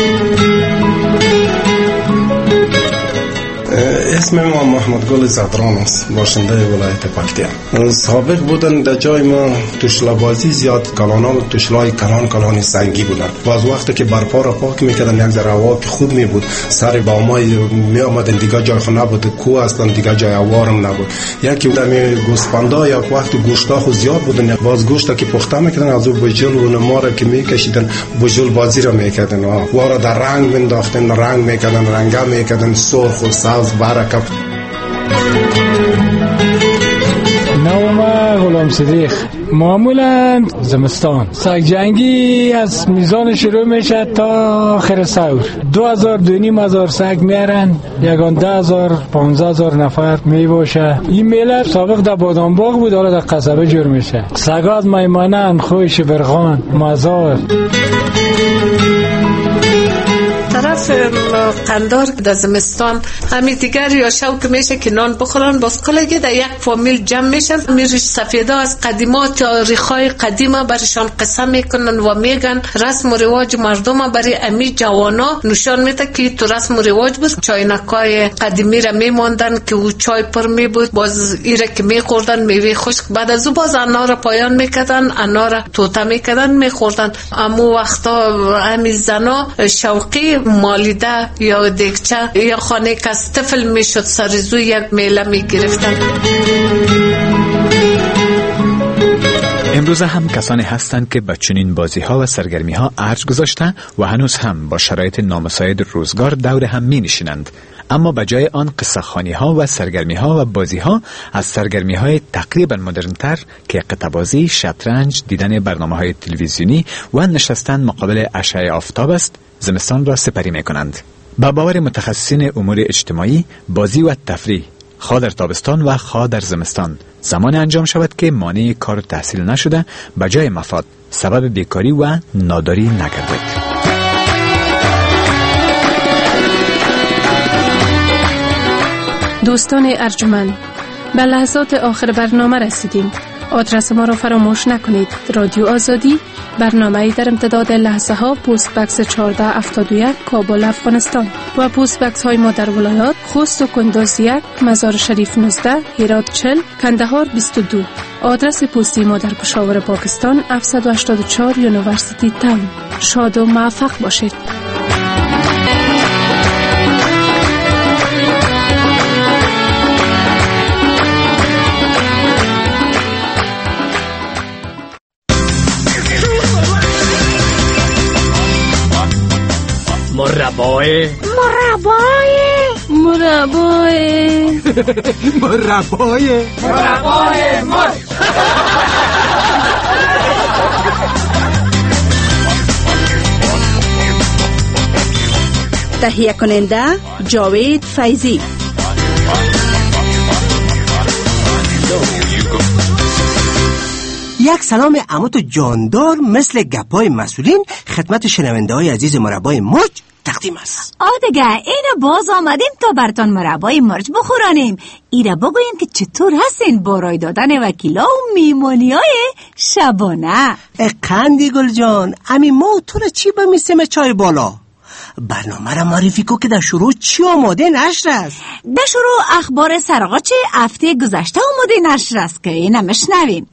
اسم ما محمد گل زدران است، باشنده ولایت پکتیا. سابق بودن در جای ما توشلا بازی زیاد، کلانا و توشلای کلان سنگی بودن. باز وقتی که برپا را پاک میکردن یک ذره هوا که خوب می بود، سر بامای می آمدن دیگه جای خو نبود، کوه اصلا دیگه جای اوارم نبود. یکی دمی گوسفندا یا وقت گوشتا خو زیاد بودن، باز گوشتا که پخته میکردن از اون بجل و نماره که میکشیدن بجل بازی را میکردن و را در رنگ مینداختن، رنگ میکردن، رنگا میکردن، سرخ و سبز برکت. نام غلام صدیق معمولا زمستان سگ جنگی از میزان شروع میشه تا آخر سور. 2000-2500 سگ میارن، یگان 10,000 15,000 نفر میباشه. این میله سابق در بادامباغ بود، حالا در قصبه جور میشه. سگا از میمانن، خوش، برخان، مزار. طرف قندار در زمستان همین دیگر یا شوک میشه که نان بخورن، باز کلگی در یک فامیل جمع میشن، میریش سفیدا از قدیمات تاریخای قدیمه برشان قصه میکنن و میگن رسم و رواج مردم برای امی جوانا نشان میده که تو رسم و رواج بود. چاینکای قدیمی را میماندن که او چای پر می بود، باز ایره که میخوردن میوه خشک، بعد از او باز انا را پایان میکردن، انا را توته میکردن میخوردن. امو وقتا امی زنا شوقی مالیده یا دیگچه یا خانه که از طفل میشد سرزوی یک میله میگرفتن. امروز هم کسانی هستند که به چنین بازی ها و سرگرمی ها ارج گذاشته و هنوز هم با شرایط نامساعد روزگار دور هم می نشینند. اما به جای آن قصه خوانی ها و سرگرمی ها و بازی ها از سرگرمی های تقریبا مدرن تر که قطعه بازی، شطرنج، دیدن برنامه های تلویزیونی و نشستن مقابل اشعه آفتاب است، زمستان را سپری می کنند. با باور متخصصین امور اجتماعی، بازی و تفریح خواه در تابستان و خواه در زمستان زمان انجام شود که مانع کار تحصیل نشده به جای مفاد سبب بیکاری و ناداری نگردد. دوستان ارجمند، به لحظات آخر برنامه رسیدیم. آدرس ما را فراموش نکنید. رادیو آزادی، برنامه‌ای در امتداد لحظه ها، پست بکس 1471 کابل افغانستان و پست بکس های ما در ولایات خوست و کندوز 1، مزار شریف 19، هرات 40، کندهار 22. آدرس پستی ما در پشاور پاکستان 784 یونیورسیتی تاون. شاد و موفق باشید. مربای تهیه کننده جاوید فیضی. یک سلام عموت جاندار مثل گپای مسئولین خدمت شنونده های عزیز مربای مرج تقدیم است. دیگه اینو باز آمدیم تا برتان مربای مرج بخورانیم. ایره بگوین که چطور هستین با رای دادن وکیلا و میمانی های شبانه. قندی گل جان، امی ما تو را چی بمیستیم چای بالا؟ برنامه را معرفی کو که در شروع چی آماده نشر است؟ در شروع اخبار سرغاچ هفته گذشته آماده نشر است که اینو مشنوین.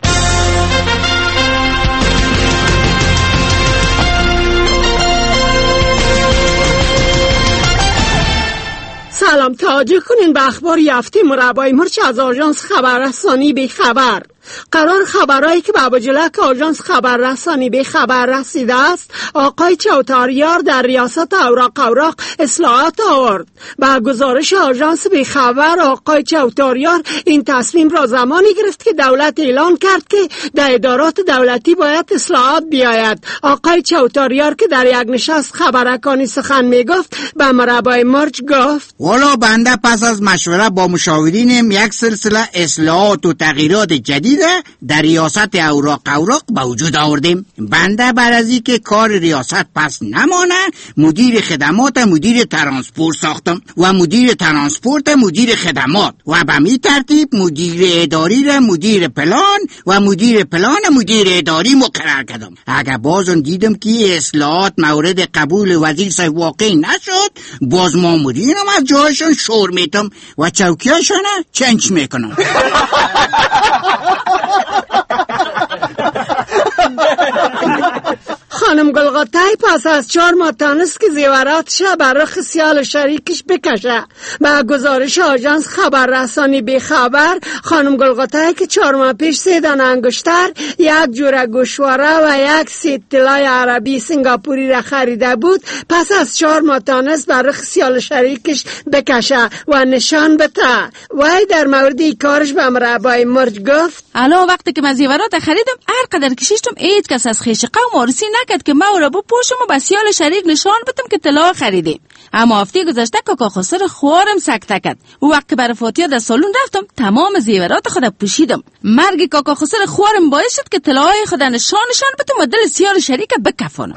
سلام، توجه کنین به اخبار هفته مربای مرچ از آژانس خبررسانی به خبر. قرار خبرهایی که به ابوجلک آژانس خبررسانی به خبر رسیده است، آقای چوتاریار در ریاست اوراق اصلاحات آورد. با گزارش آژانس به خبر، آقای چوتاریار این تصمیم را زمانی گرفت که دولت اعلان کرد که در ادارات دولتی باید اصلاحات بیاید. آقای چوتاریار که در یک نشست خبررسانی سخن میگفت به مربای مرج گفت: والا بنده پس از مشوره با مشاورینم یک سلسله اصلاحات و تغییرات جدید در ریاست اوراق به وجود آوردیم. بنده بعد از اینکه کار ریاست پس نمانه، مدیر خدمات مدیر ترانسپورت ساختم و مدیر ترانسپورت مدیر خدمات و به می ترتیب مدیر اداری را مدیر پلان و مدیر پلان مدیر اداری مقرر کردم. اگر بازم دیدم که اصلاحات مورد قبول وزیر صاحب واقع نشد، باز مامورینم از جایشون شور میتم و چوکیاشون چنچ میکنم. خانم گلغاتای پس از 4 ماه تانست که زیوراتش بر رخ سیال شریکش بکشه. با گزارش آژانس خبررسانی بی خبر، خانم گلغاتای که 4 ماه پیش 3 دانه انگشتر، 1 جوره گوشواره و 1 سیت طلای عربی سنگاپوری را خریده بود. پس از 4 ماه تانست بر رخ سیال شریکش بکشه و نشان بده. وای در مورد این کارش به مربای مرج گفت الان وقتی که من زیورات خریدم هر قدر کشیشتم هیچ کس از خیش قوم آرسی نکرد که ما را بپوشم و به سیال شریک نشان بدم که طلا خریدیم. اما هفته گذشته کاکا خسر خوارم سکته کرد. و وقت که برای فاتحه در سالون رفتم تمام زیورات خود پوشیدم. مرگ کاکا خسر خوارم باعث شد که طلاهای خود نشان بدم و دل سیال شریک بکفانم.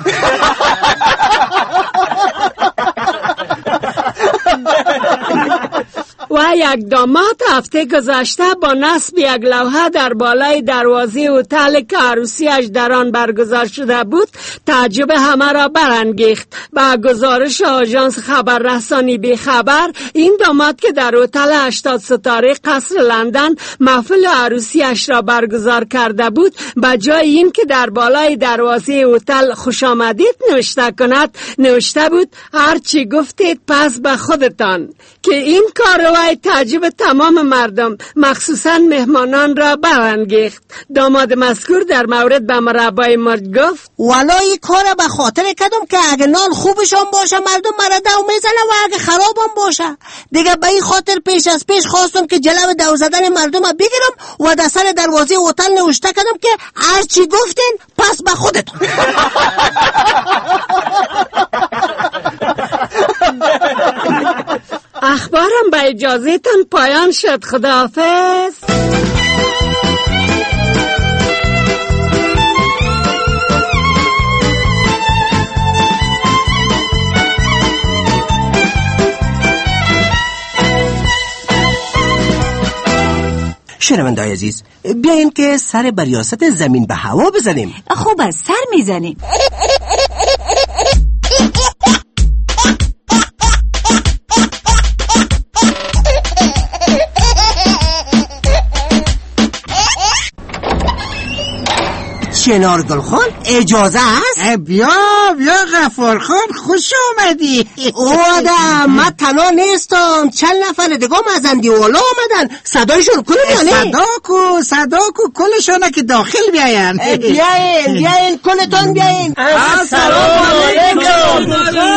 و یک داماد هفته گذشته با نصب یک لوحه در بالای دروازه هتل که عروسیش در آن برگزار شده بود تعجب همه را برانگیخت. با گزارش آژانس خبررسانی بی خبر، این داماد که در هتل 80 ستاره قصر لندن محفل عروسیش را برگزار کرده بود، به جای این که در بالای دروازه هتل خوش آمدید نوشته کند، نوشته بود هرچی گفتید پس به خودتان. که این کار وای تعجب تمام مردم مخصوصا مهمانان را برانگیخت. داماد مذکور در مورد به مربای مرج گفت والای کار به خاطر کردم که اگه نان خوبشان باشه مردم مرا دو میزنه و اگه خرابم باشه دیگه به این خاطر پیش از پیش خواستم که جلو دو زدن مردم بگیرم و در سر دروازه هتل نوشته کردم که هرچی گفتین پس به خودتون. اخبارم به اجازهتون پایان شد. خداحافظ. شنونده‌های عزیز، بیاین که سر بر ریاست زمین به هوا بزنیم. خوب از سر میزنیم. شنار گلخان اجازه است؟ بیا غفار خان خوش آمدی. اوه من تنها نیستم، چند نفر دیگه مزندی والا آمدن. صدایشون کنیم یا نه؟ صدا کو کلشونه که داخل بیاین. بیاین کلتون بیاین. السلام علیکم.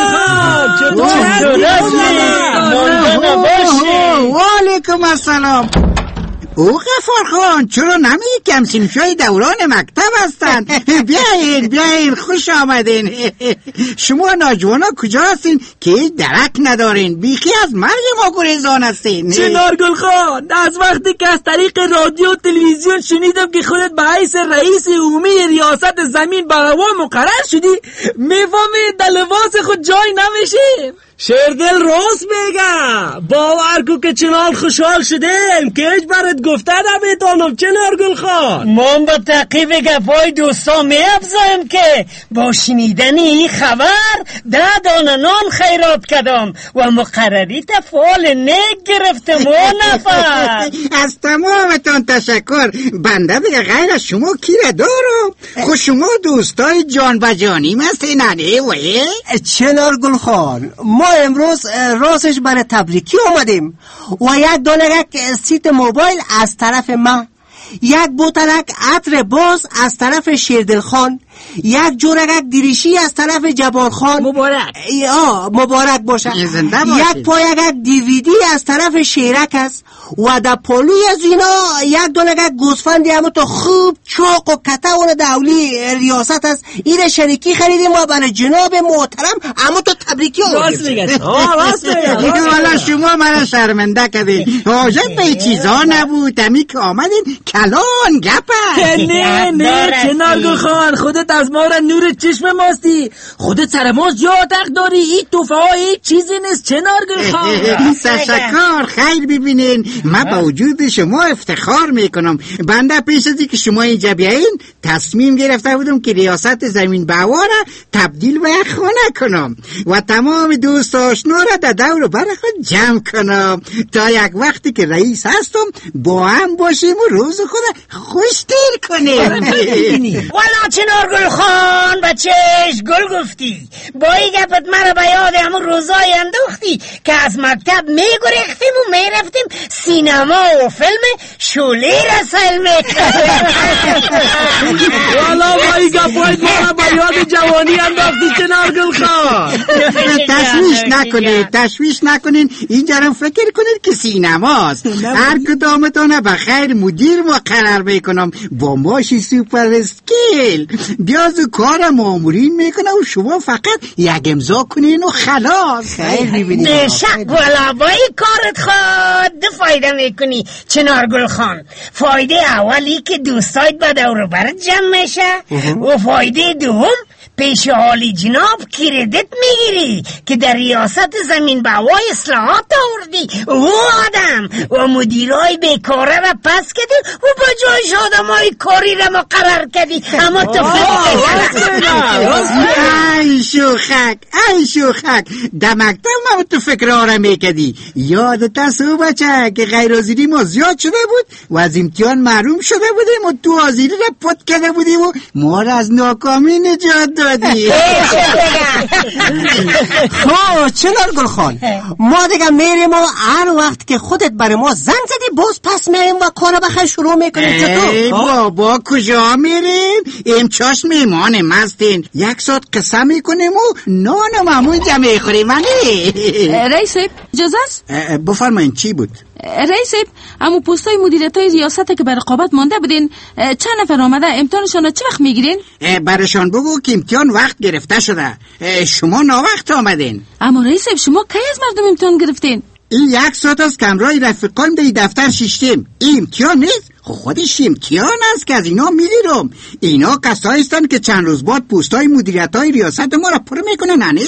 وعلیکم السلام. او غفار خان چرا نمی کمسیمشای دوران مکتب هستند؟ بیاین خوش آمدین. شما ناجوانا کجا هستین که هیچ درک ندارین؟ بیخی از مرگ ما گریزان هستین. چنار گل خان، از وقتی که از طریق رادیو و تلویزیون شنیدم که خودت به حیث رئیس عمومی ریاست زمین به هوا مقرر شدی، میفهمی در لباس خود جای نمیشه. شیردل راست بگم، باور کو که چنان خوشحال شدیم که هیچ برات گفته نمیتونم. چنار گل خان، من با تعقیب گفای دوستان میافزایم که با شنیدن این خبر 10 دانه نان خیرات کردم و مقرری فعال نیک گرفتم و نفر. از تمامتان تشکر. بنده دیگه غیر از شما کی را دارم؟ خود شما دوستای جان و جانیم هستین نه وی؟ چنار گل خان، ما امروز راستش برای تبریکی اومدیم و 1 دانه سیت موبایل از طرف ما، 1 بوتلک عطر باز از طرف شیردل خان، 1 جورگک دریشی از طرف جبار خان. مبارک باشه. 1 پایگک دیویدی از طرف شیرک است و در پالوی از اینا 1 دانگک گوسفندی همون تو خوب چاق و کتاون دولی ریاست است. این شریکی خریدیم و برای جناب محترم همون تو تبریکی راست میگه. والا شما من شرمنده کردین. حاجت به چیزا نبود، همی که آمدین کلان گپن. نه چنار گل خان، خودت از ما را نور چشم ماستی. خودت سر ما یادق داری. این توفه های چیزی نیست چنار گل خان. تشکر. خیر ببینین، من با وجود شما افتخار میکنم. بنده پیش از که شما اینجا بیاین تصمیم گرفته بودم که ریاست زمین به هوا را تبدیل به یک خانه کنم و تمام دوست آشنا را در دور بر خود جمع کنم تا یک وقتی که رئیس هستم با هم باشیم و روز خود خوشتر کنیم. والا چنار چنارگل خان بچهش گل گفتی. با این گپت مرا به یاد همون روزای انداختی که از مکتب میگریختیم و میرفتیم سینما و فیلم شوله رسل میکردیم. والا با این گپت مرا به یاد جوانی انداختی چنارگل خان. تشویش نکنین اینجا رو فکر کنید که سینماست. هر کدامتون بخیر مدیر مقرر میکنم با ماشی سوپر اسکیل. بیازو کار مامورین میکنه و شما فقط یک امضا کنین و خلاص. خیر میبینید نشک والا با این کارت خود دو فایده میکنی چنارگل خان. فایده اولی که دوستایت با دور برت جمع میشه و فایده دوم پیش حالی جناب کردیت میگیری که در ریاست زمین به هوای اصلاحات آوردی و آدم و مدیرای بیکاره را پس کردی و با جایش آدمای کاری را مقرر کردی. اما تو ای شوخک در مکتب ما تو فکر آره میکردی. یادت هست او بچه که غیر حاضری ما زیاد شده بود و از امتحان محروم شده بودیم و تو حاضری را پت کرده بودیم و ما را از ناکامی نجات دادی. خب چنارگل خان ما دیگه میریم و هر وقت که خودت برای ما زنگ زدی باز پس میریم و کار بخیر شروع میکنیم. چطور؟ بابا کجا میریم؟ امچاش میمان مستین. یک ساعت قصه میکنیم و نان و همونجا میخوریم. رئیس صاحب اجازه است؟ بفرمایین چی بود؟ رئیس صاحب اما پستای مدیریتای ریاست که برای رقابت مانده بودین چند نفر آمده امتحانشان رو چه وقت میگیرین؟ برشان بگو که امتحان وقت گرفته شده. شما ناوقت آمدین. اما رئیس صاحب شما کی از مردم امتحان گرفتین؟ این یک ساعت از کمرای رفیقان در دفتر شیشتیم. این امتحان نیست؟ خودش امتحان است که از اینا میگیرم. اینا کسایی هستن که چند روز بعد پستای مدیریتای ریاست ما را پر میکنن. نه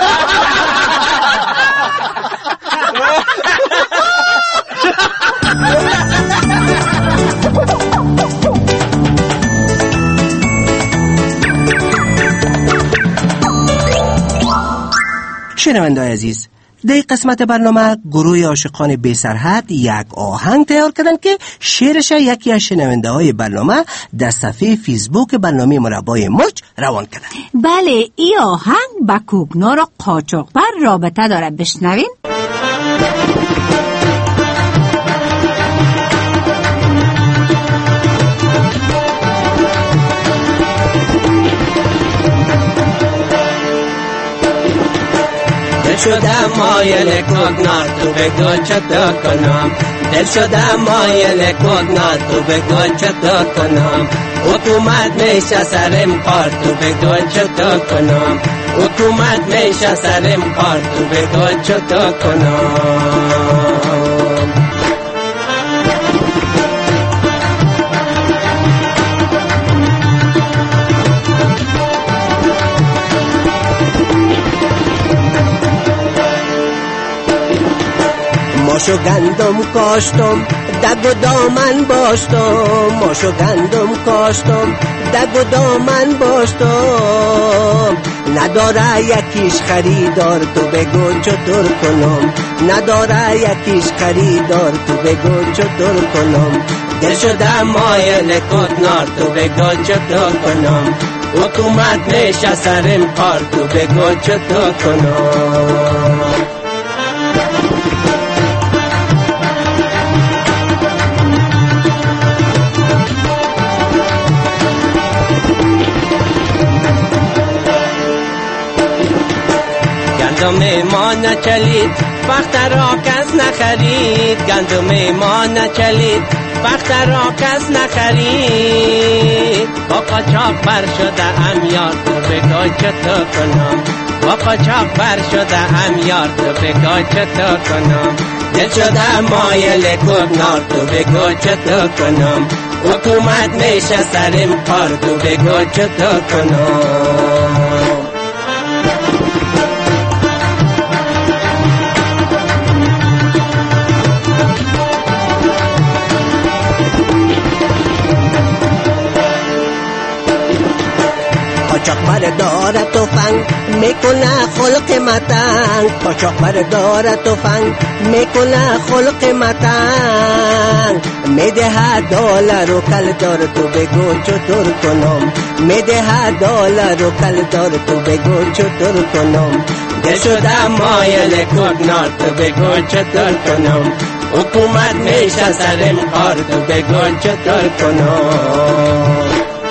شنونده‌های عزیز، در قسمت برنامه گروه عاشقان بی سرحد یک آهنگ تیار کردن که شعرش یکی از شنونده های برنامه در صفحه فیسبوک برنامه مربای مچ روان کردن. بله این آهنگ با کوگنار و قاچاقبر رابطه داره. بشنوین. دل شدم مایل کوگنار تو بگو چطور کنم. دل شدم مایل کوگنار تو بگو چطور کنم. حکومت میشه سرم کار تو بگو چطور کنم. حکومت میشه سرم کار تو بگو چطور کنم. ماشو گندم کاشتم دگ و دامن باشتم. ماشو گندم کاشتم دگ و دامن باشتم. نداره یکیش خریدار تو بگو چطور کنم. نداره یکیش خریدار تو بگو چطور کنم. دل شدم مایل کوگنار تو بگو چطور کنم. حکومت میشه سرم کار تو بگو چطور کنم. گندم ما نچلید وقت را کس نخرید. گندم ما نچلید وقت را کس نخرید. با قاچاق بر شده ام یار تو بگو چطور کنم. با قاچاق بر شده ام یار تو بگو چطور کنم. دل شده مایل کوگنار تو بگو چطور کنم. حکومت میشه سرم کار تو بگو چطور کنم. قاچاق بر داره تو تفنگ میکنه خلق متنگ قاچاق بردار تفنگ میکنه خلق متنگ میده دلار و کلدار تو بگو چطور کنم میده دلار و کلدار تو بگو چطور کنم دل شده مایل کوکنار تو بگو چطور کنم حکومت میشه سرم کار تو بگو چطور کنم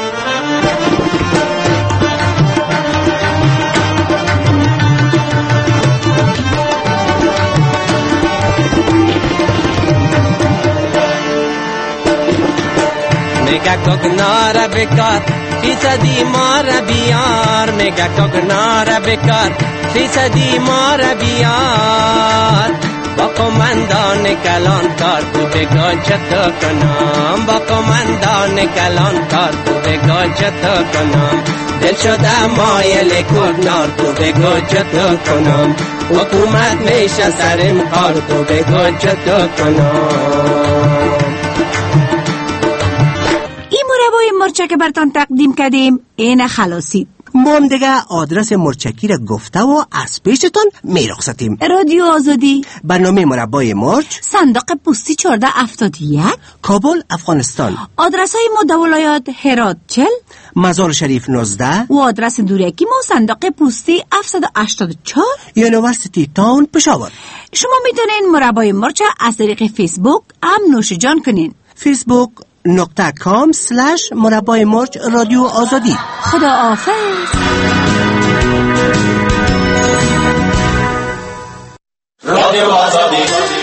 میگه کوکنار بکار فیصدی مار بیار میگه کوکنار بکار فیصدی مار بیار با قماندان کلان کار تو بگو چطور کنم با قماندان کلان کار تو بگو چطور کنم دل شده مایل کوکنار تو بگو چطور کنم حکومت میشه سرم کار تو بگو چطور کنم مربای مرچک که برتان تقدیم کردیم این خلاصید. ما هم دیگه آدرس مرچکی را گفته و از پیشتان میرخصتیم. رادیو آزادی، برنامه مربای مرچ، صندوق پستی 1471، کابل، افغانستان. آدرس های ما در ولایات هرات 40، مزار شریف 19 و آدرس دوریکی ما صندوق پستی 784 یونیورسیتی تاون پشاور. شما میتونین مربای مرچ از طریق فیسبوک هم نوش جان کنین. facebook.com/ مربای مرچ رادیو آزادی. خدا حافظ. رادیو آزادی.